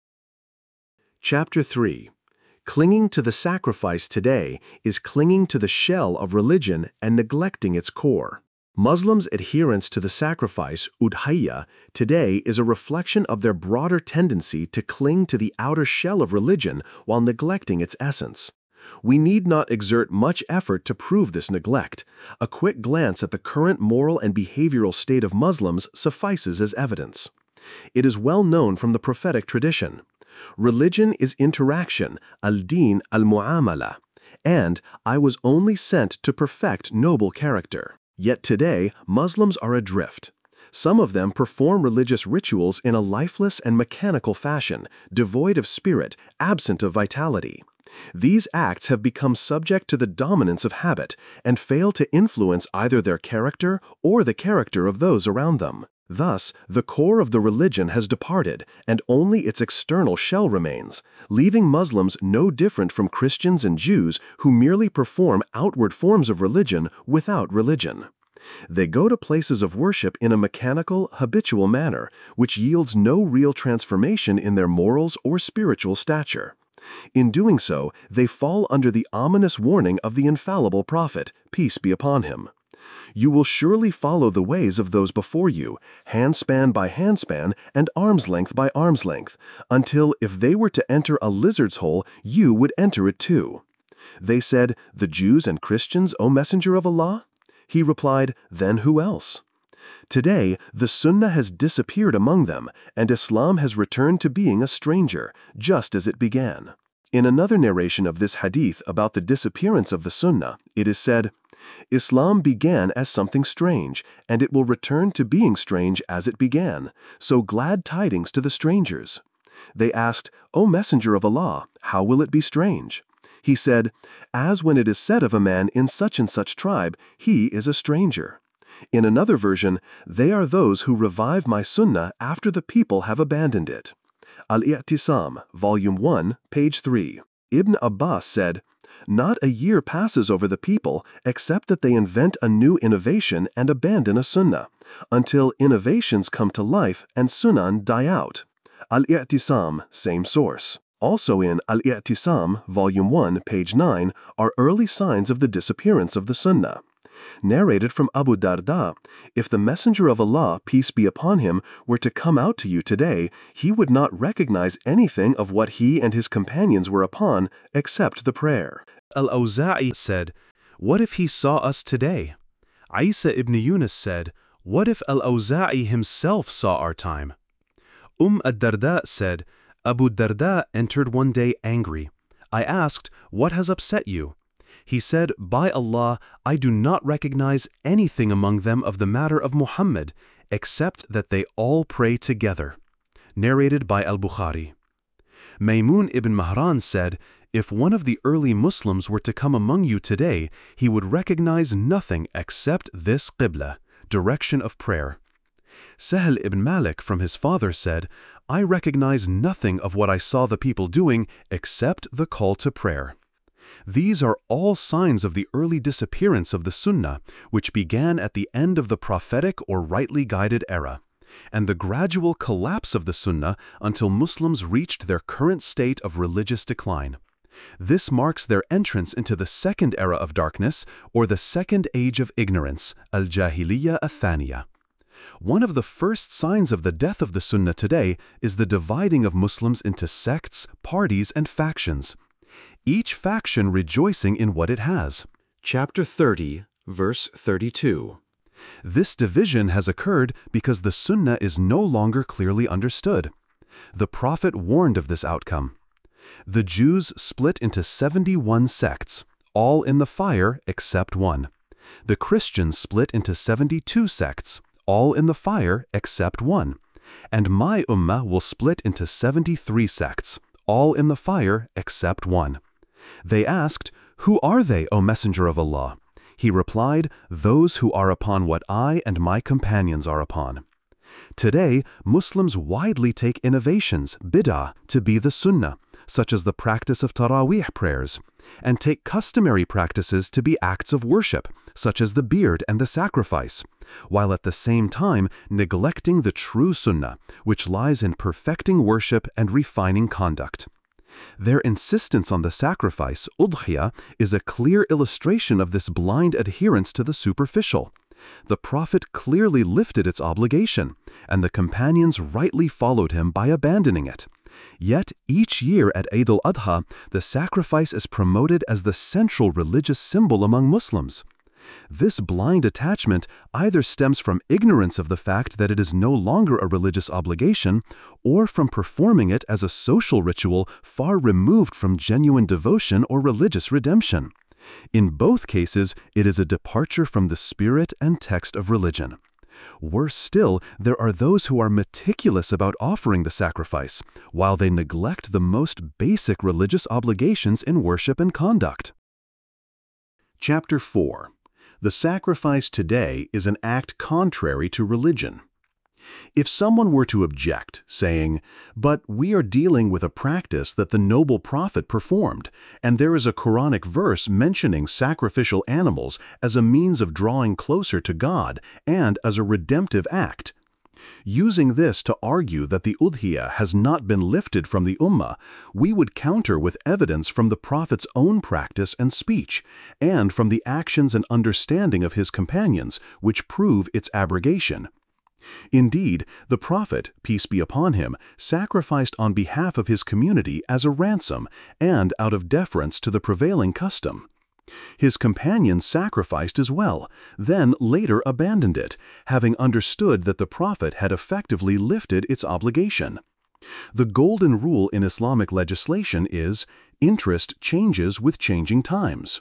Chapter 3. Clinging to the sacrifice today is clinging to the shell of religion and neglecting its core. Muslims' adherence to the sacrifice, udhiyya, today is a reflection of their broader tendency to cling to the outer shell of religion while neglecting its essence. We need not exert much effort to prove this neglect. A quick glance at the current moral and behavioral state of Muslims suffices as evidence. It is well known from the prophetic tradition. Religion is interaction, al-din al-mu'amala, and I was only sent to perfect noble character. Yet today, Muslims are adrift. Some of them perform religious rituals in a lifeless and mechanical fashion, devoid of spirit, absent of vitality. These acts have become subject to the dominance of habit and fail to influence either their character or the character of those around them. Thus, the core of the religion has departed, and only its external shell remains, leaving Muslims no different from Christians and Jews who merely perform outward forms of religion without religion. They go to places of worship in a mechanical, habitual manner, which yields no real transformation in their morals or spiritual stature. In doing so, they fall under the ominous warning of the infallible prophet, peace be upon him. You will surely follow the ways of those before you, handspan by handspan and arm's length by arm's length, until if they were to enter a lizard's hole, you would enter it too. They said, "The Jews and Christians, O Messenger of Allah?" He replied, "Then who else?" Today, the Sunnah has disappeared among them, and Islam has returned to being a stranger, just as it began. In another narration of this hadith about the disappearance of the Sunnah, it is said, "Islam began as something strange, and it will return to being strange as it began, so glad tidings to the strangers." They asked, "O Messenger of Allah, how will it be strange?" He said, "As when it is said of a man in such and such tribe, he is a stranger." In another version, "They are those who revive my Sunnah after the people have abandoned it." Al-I'tisam, Volume 1, page 3. Ibn Abbas said, "Not a year passes over the people except that they invent a new innovation and abandon a Sunnah, until innovations come to life and Sunan die out." Al-I'tisam, same source. Also in Al-I'tisam, Volume 1, page 9, are early signs of the disappearance of the Sunnah. Narrated from Abu Darda, "If the Messenger of Allah, peace be upon him, were to come out to you today, he would not recognize anything of what he and his companions were upon except the prayer." Al-Awza'i said, "What if he saw us today?" Isa ibn Yunus said, "What if Al-Awza'i himself saw our time?" ad-Darda said, "Abu Darda entered one day angry. I asked, 'What has upset you?' He said, 'By Allah, I do not recognize anything among them of the matter of Muhammad, except that they all pray together." Narrated by Al-Bukhari. Maymun ibn Mahran said, "If one of the early Muslims were to come among you today, he would recognize nothing except this Qibla, direction of prayer." Sahel ibn Malik from his father said, "I recognize nothing of what I saw the people doing except the call to prayer." These are all signs of the early disappearance of the Sunnah, which began at the end of the prophetic or rightly guided era, and the gradual collapse of the Sunnah until Muslims reached their current state of religious decline. This marks their entrance into the second era of darkness, or the second age of ignorance, al-Jahiliyyah al-Thaniya. One of the first signs of the death of the Sunnah today is the dividing of Muslims into sects, parties, and factions, each faction rejoicing in what it has. Chapter 30, verse 32. This division has occurred because the Sunnah is no longer clearly understood. The Prophet warned of this outcome. The Jews split into 71 sects, all in the fire except one. The Christians split into 72 sects, all in the fire except one. And my ummah will split into 73 sects, all in the fire except one. They asked, "Who are they, O Messenger of Allah?" He replied, "Those who are upon what I and my companions are upon." Today, Muslims widely take innovations, bid'ah, to be the Sunnah, such as the practice of Taraweeh prayers, and take customary practices to be acts of worship, such as the beard and the sacrifice, while at the same time neglecting the true Sunnah, which lies in perfecting worship and refining conduct. Their insistence on the sacrifice, udhiyah, is a clear illustration of this blind adherence to the superficial. The Prophet clearly lifted its obligation, and the companions rightly followed him by abandoning it. Yet each year at Eid al-Adha, the sacrifice is promoted as the central religious symbol among Muslims. This blind attachment either stems from ignorance of the fact that it is no longer a religious obligation, or from performing it as a social ritual far removed from genuine devotion or religious redemption. In both cases, it is a departure from the spirit and text of religion. Worse still, there are those who are meticulous about offering the sacrifice, while they neglect the most basic religious obligations in worship and conduct. Chapter 4. The sacrifice today is an act contrary to religion. If someone were to object, saying, "But we are dealing with a practice that the noble prophet performed, and there is a Quranic verse mentioning sacrificial animals as a means of drawing closer to God and as a redemptive act," Using this to argue that the udhiyah has not been lifted from the ummah, we would counter with evidence from the Prophet's own practice and speech, and from the actions and understanding of his companions, which prove its abrogation. Indeed, the Prophet, peace be upon him, sacrificed on behalf of his community as a ransom and out of deference to the prevailing custom. His companions sacrificed as well, then later abandoned it, having understood that the Prophet had effectively lifted its obligation. The golden rule in Islamic legislation is, interest changes with changing times.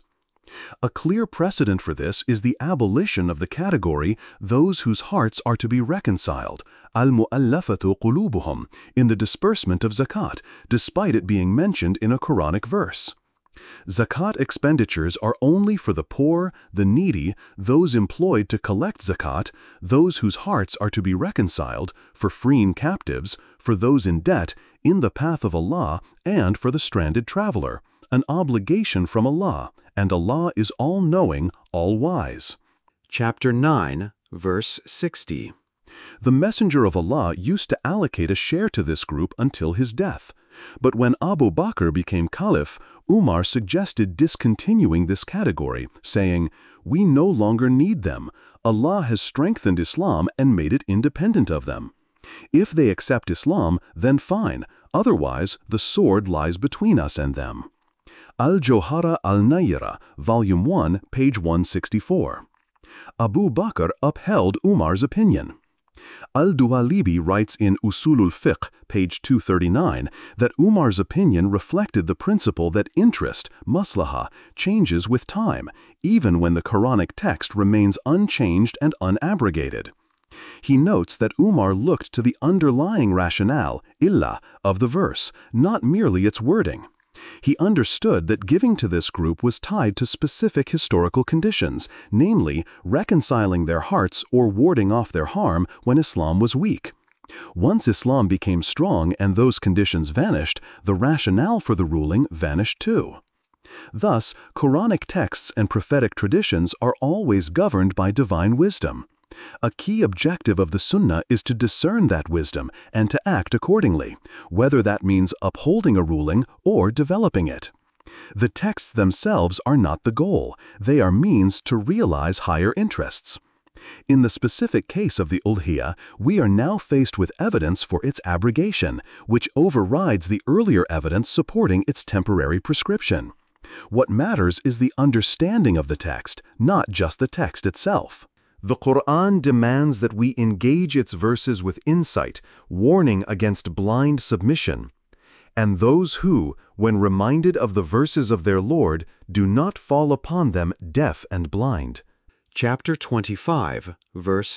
A clear precedent for this is the abolition of the category those whose hearts are to be reconciled, al-mu'allafatu qulubuhum, in the disbursement of zakat, despite it being mentioned in a Quranic verse. Zakat expenditures are only for the poor, the needy, those employed to collect zakat, those whose hearts are to be reconciled, for freeing captives, for those in debt, in the path of Allah, and for the stranded traveler, an obligation from Allah, and Allah is all-knowing, all-wise. Chapter 9, verse 60. The Messenger of Allah used to allocate a share to this group until his death. But when Abu Bakr became caliph, Umar suggested discontinuing this category, saying, "We no longer need them. Allah has strengthened Islam and made it independent of them. If they accept Islam, then fine. Otherwise, the sword lies between us and them." Al-Johara al-Nayra, Volume 1, page 164. Abu Bakr upheld Umar's opinion. Al-Duwalibi writes in Usulul Fiqh, page 239, that Umar's opinion reflected the principle that interest, maslaha, changes with time, even when the Quranic text remains unchanged and unabrogated. He notes that Umar looked to the underlying rationale, illah, of the verse, not merely its wording. He understood that giving to this group was tied to specific historical conditions, namely, reconciling their hearts or warding off their harm when Islam was weak. Once Islam became strong and those conditions vanished, the rationale for the ruling vanished too. Thus, Quranic texts and prophetic traditions are always governed by divine wisdom. A key objective of the Sunnah is to discern that wisdom and to act accordingly, whether that means upholding a ruling or developing it. The texts themselves are not the goal, they are means to realize higher interests. In the specific case of the Udhiyah, we are now faced with evidence for its abrogation, which overrides the earlier evidence supporting its temporary prescription. What matters is the understanding of the text, not just the text itself. The Quran demands that we engage its verses with insight, warning against blind submission. And those who, when reminded of the verses of their Lord, do not fall upon them deaf and blind. Chapter 25, verse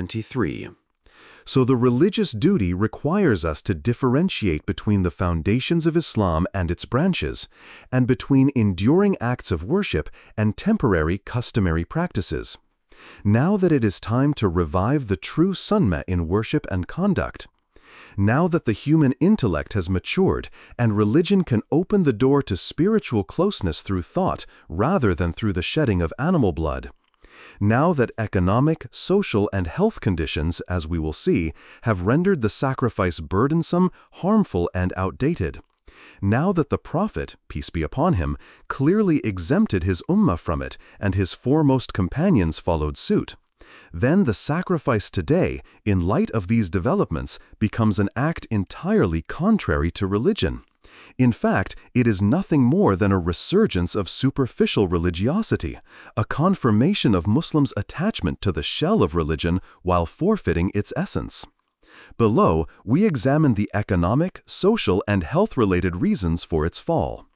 73. So the religious duty requires us to differentiate between the foundations of Islam and its branches, and between enduring acts of worship and temporary customary practices. Now that it is time to revive the true sunnah in worship and conduct, now that the human intellect has matured and religion can open the door to spiritual closeness through thought rather than through the shedding of animal blood, now that economic, social, and health conditions, as we will see, have rendered the sacrifice burdensome, harmful, and outdated, now that the Prophet, peace be upon him, clearly exempted his ummah from it and his foremost companions followed suit, then the sacrifice today, in light of these developments, becomes an act entirely contrary to religion. In fact, it is nothing more than a resurgence of superficial religiosity, a confirmation of Muslims' attachment to the shell of religion while forfeiting its essence. Below, we examine the economic, social, and health-related reasons for its fall.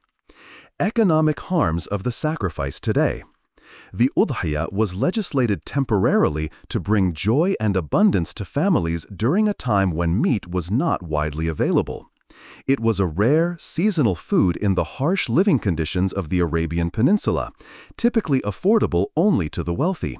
Economic harms of the sacrifice today. The Udhiyah was legislated temporarily to bring joy and abundance to families during a time when meat was not widely available. It was a rare, seasonal food in the harsh living conditions of the Arabian Peninsula, typically affordable only to the wealthy.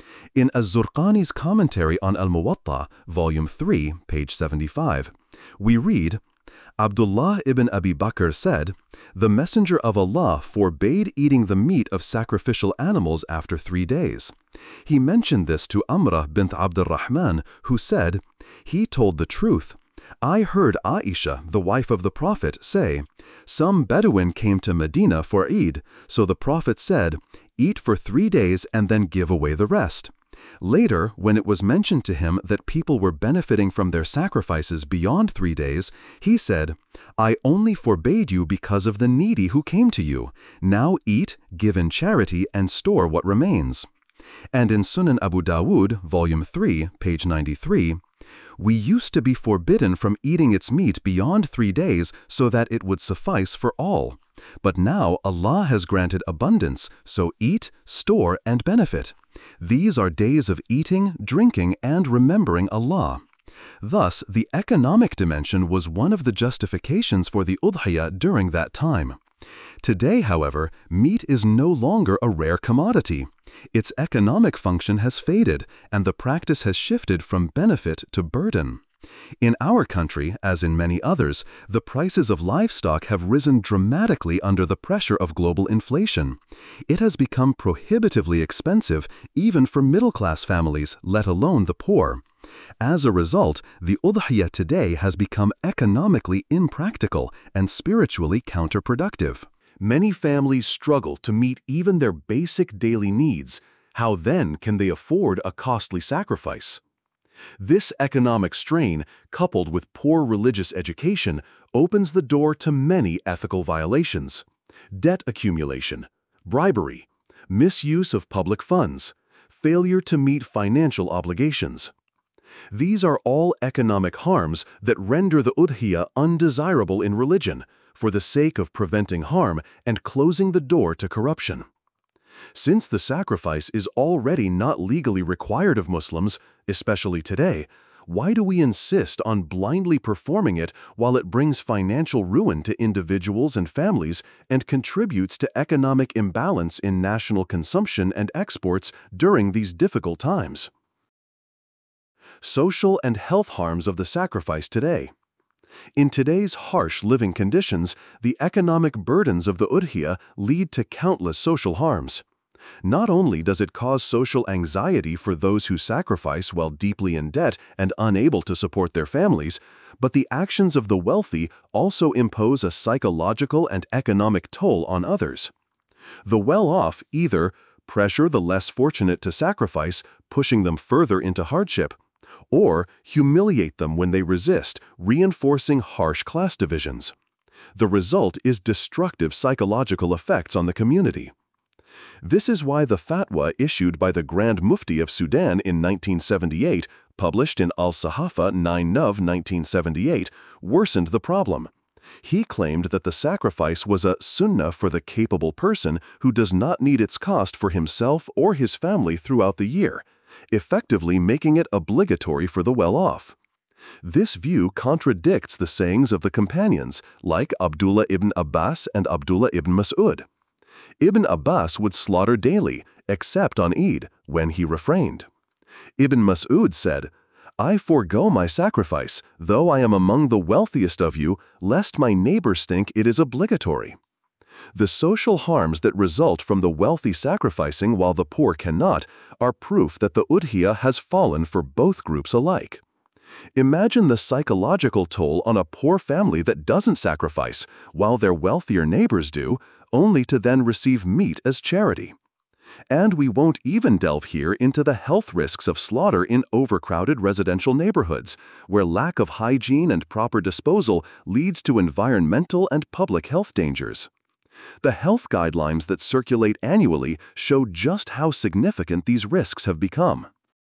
In Az-Zurqani's commentary on Al-Muwatta, Volume 3, page 75, we read, Abdullah ibn Abi Bakr said, "The Messenger of Allah forbade eating the meat of sacrificial animals after 3 days. He mentioned this to Amrah bint Abdurrahman, who said, he told the truth. I heard Aisha, the wife of the Prophet, say, some Bedouin came to Medina for Eid, so the Prophet said, eat for 3 days and then give away the rest. Later, when it was mentioned to him that people were benefiting from their sacrifices beyond 3 days, he said, I only forbade you because of the needy who came to you. Now eat, give in charity, and store what remains." And in Sunan Abu Dawud, Volume 3, page 93, "We used to be forbidden from eating its meat beyond 3 days so that it would suffice for all. But now Allah has granted abundance, so eat, store, and benefit. These are days of eating, drinking, and remembering Allah." Thus, the economic dimension was one of the justifications for the udhiyah during that time. Today, however, meat is no longer a rare commodity. Its economic function has faded, and the practice has shifted from benefit to burden. In our country, as in many others, the prices of livestock have risen dramatically under the pressure of global inflation. It has become prohibitively expensive even for middle-class families, let alone the poor. As a result, the udhiyah today has become economically impractical and spiritually counterproductive. Many families struggle to meet even their basic daily needs. How then can they afford a costly sacrifice? This economic strain, coupled with poor religious education, opens the door to many ethical violations: debt accumulation, bribery, misuse of public funds, failure to meet financial obligations. These are all economic harms that render the udhiyah undesirable in religion, for the sake of preventing harm and closing the door to corruption. Since the sacrifice is already not legally required of Muslims, especially today, why do we insist on blindly performing it while it brings financial ruin to individuals and families and contributes to economic imbalance in national consumption and exports during these difficult times? Social and health harms of the sacrifice today. In today's harsh living conditions, the economic burdens of the udhiyah lead to countless social harms. Not only does it cause social anxiety for those who sacrifice while deeply in debt and unable to support their families, but the actions of the wealthy also impose a psychological and economic toll on others. The well-off either pressure the less fortunate to sacrifice, pushing them further into hardship, or humiliate them when they resist, reinforcing harsh class divisions. The result is destructive psychological effects on the community. This is why the fatwa issued by the Grand Mufti of Sudan in 1978, published in Al-Sahafa 9 Nov 1978, worsened the problem. He claimed that the sacrifice was a sunnah for the capable person who does not need its cost for himself or his family throughout the year, effectively making it obligatory for the well-off. This view contradicts the sayings of the companions, like Abdullah ibn Abbas and Abdullah ibn Mas'ud. Ibn Abbas would slaughter daily, except on Eid, when he refrained. Ibn Mas'ud said, I forego my sacrifice, though I am among the wealthiest of you, lest my neighbors think it is obligatory. The social harms that result from the wealthy sacrificing while the poor cannot are proof that the udhiyah has fallen for both groups alike. Imagine the psychological toll on a poor family that doesn't sacrifice, while their wealthier neighbors do, only to then receive meat as charity. And we won't even delve here into the health risks of slaughter in overcrowded residential neighborhoods, where lack of hygiene and proper disposal leads to environmental and public health dangers. The health guidelines that circulate annually show just how significant these risks have become.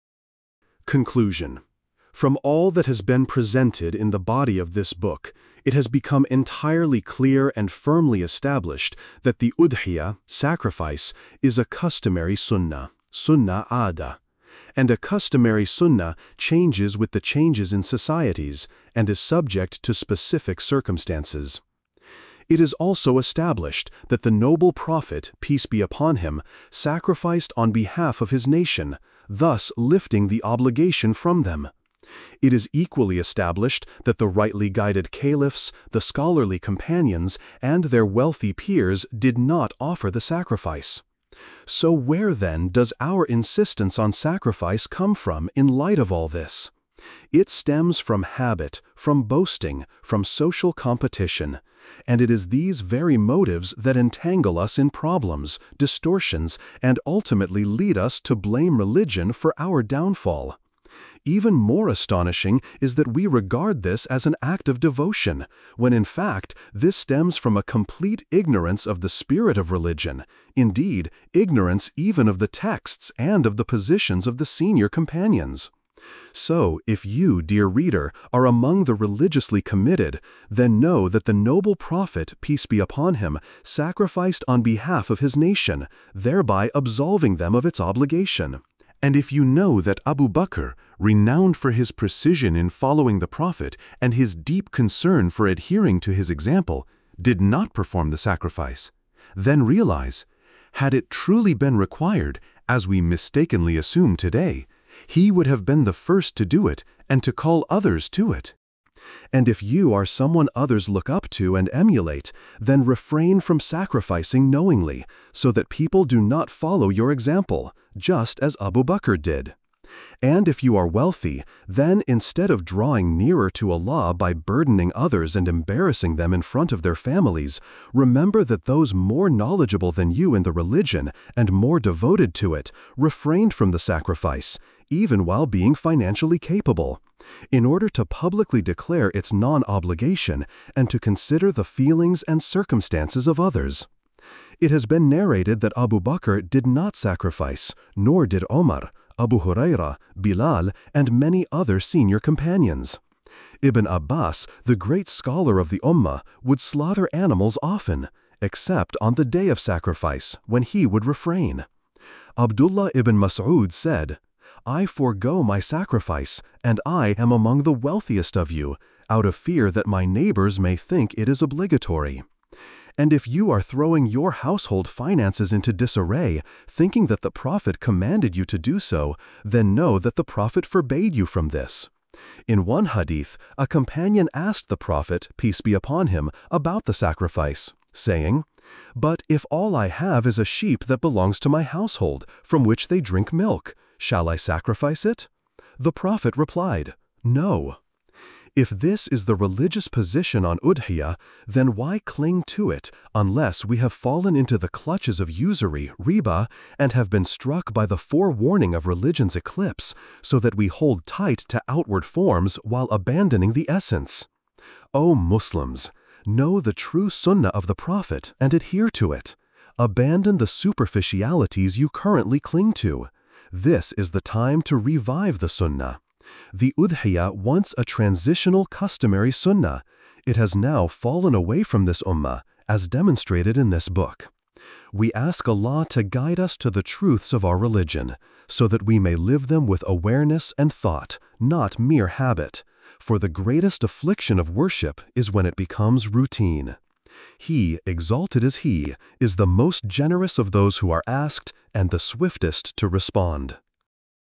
Conclusion. From all that has been presented in the body of this book, it has become entirely clear and firmly established that the udhiyah, sacrifice, is a customary sunnah, sunnah ada, and a customary sunnah changes with the changes in societies and is subject to specific circumstances. It is also established that the noble Prophet, peace be upon him, sacrificed on behalf of his nation, thus lifting the obligation from them. It is equally established that the rightly guided caliphs, the scholarly companions, and their wealthy peers did not offer the sacrifice. So where then does our insistence on sacrifice come from in light of all this? It stems from habit, from boasting, from social competition, and it is these very motives that entangle us in problems, distortions, and ultimately lead us to blame religion for our downfall. Even more astonishing is that we regard this as an act of devotion, when in fact this stems from a complete ignorance of the spirit of religion, indeed, ignorance even of the texts and of the positions of the senior companions. So, if you, dear reader, are among the religiously committed, then know that the noble prophet, peace be upon him, sacrificed on behalf of his nation, thereby absolving them of its obligation. And if you know that Abu Bakr, renowned for his precision in following the Prophet and his deep concern for adhering to his example, did not perform the sacrifice, then realize, had it truly been required, as we mistakenly assume today, he would have been the first to do it and to call others to it. And if you are someone others look up to and emulate, then refrain from sacrificing knowingly, so that people do not follow your example, just as Abu Bakr did. And if you are wealthy, then instead of drawing nearer to Allah by burdening others and embarrassing them in front of their families, remember that those more knowledgeable than you in the religion and more devoted to it refrained from the sacrifice, even while being financially capable, in order to publicly declare its non-obligation and to consider the feelings and circumstances of others. It has been narrated that Abu Bakr did not sacrifice, nor did Omar, Abu Huraira, Bilal, and many other senior companions. Ibn Abbas, the great scholar of the Ummah, would slaughter animals often, except on the day of sacrifice, when he would refrain. Abdullah ibn Mas'ud said, "I forego my sacrifice, and I am among the wealthiest of you, out of fear that my neighbors may think it is obligatory." And if you are throwing your household finances into disarray, thinking that the Prophet commanded you to do so, then know that the Prophet forbade you from this. In one hadith, a companion asked the Prophet, peace be upon him, about the sacrifice, saying, "But if all I have is a sheep that belongs to my household, from which they drink milk, shall I sacrifice it?" The Prophet replied, "No." If this is the religious position on udhiyah, then why cling to it unless we have fallen into the clutches of usury, riba, and have been struck by the forewarning of religion's eclipse, so that we hold tight to outward forms while abandoning the essence? O Muslims, know the true sunnah of the Prophet and adhere to it. Abandon the superficialities you currently cling to. This is the time to revive the sunnah. The udhiyah once a transitional customary sunnah. It has now fallen away from this ummah, as demonstrated in this book. We ask Allah to guide us to the truths of our religion, so that we may live them with awareness and thought, not mere habit. For the greatest affliction of worship is when it becomes routine. He, exalted as He, is the most generous of those who are asked and the swiftest to respond.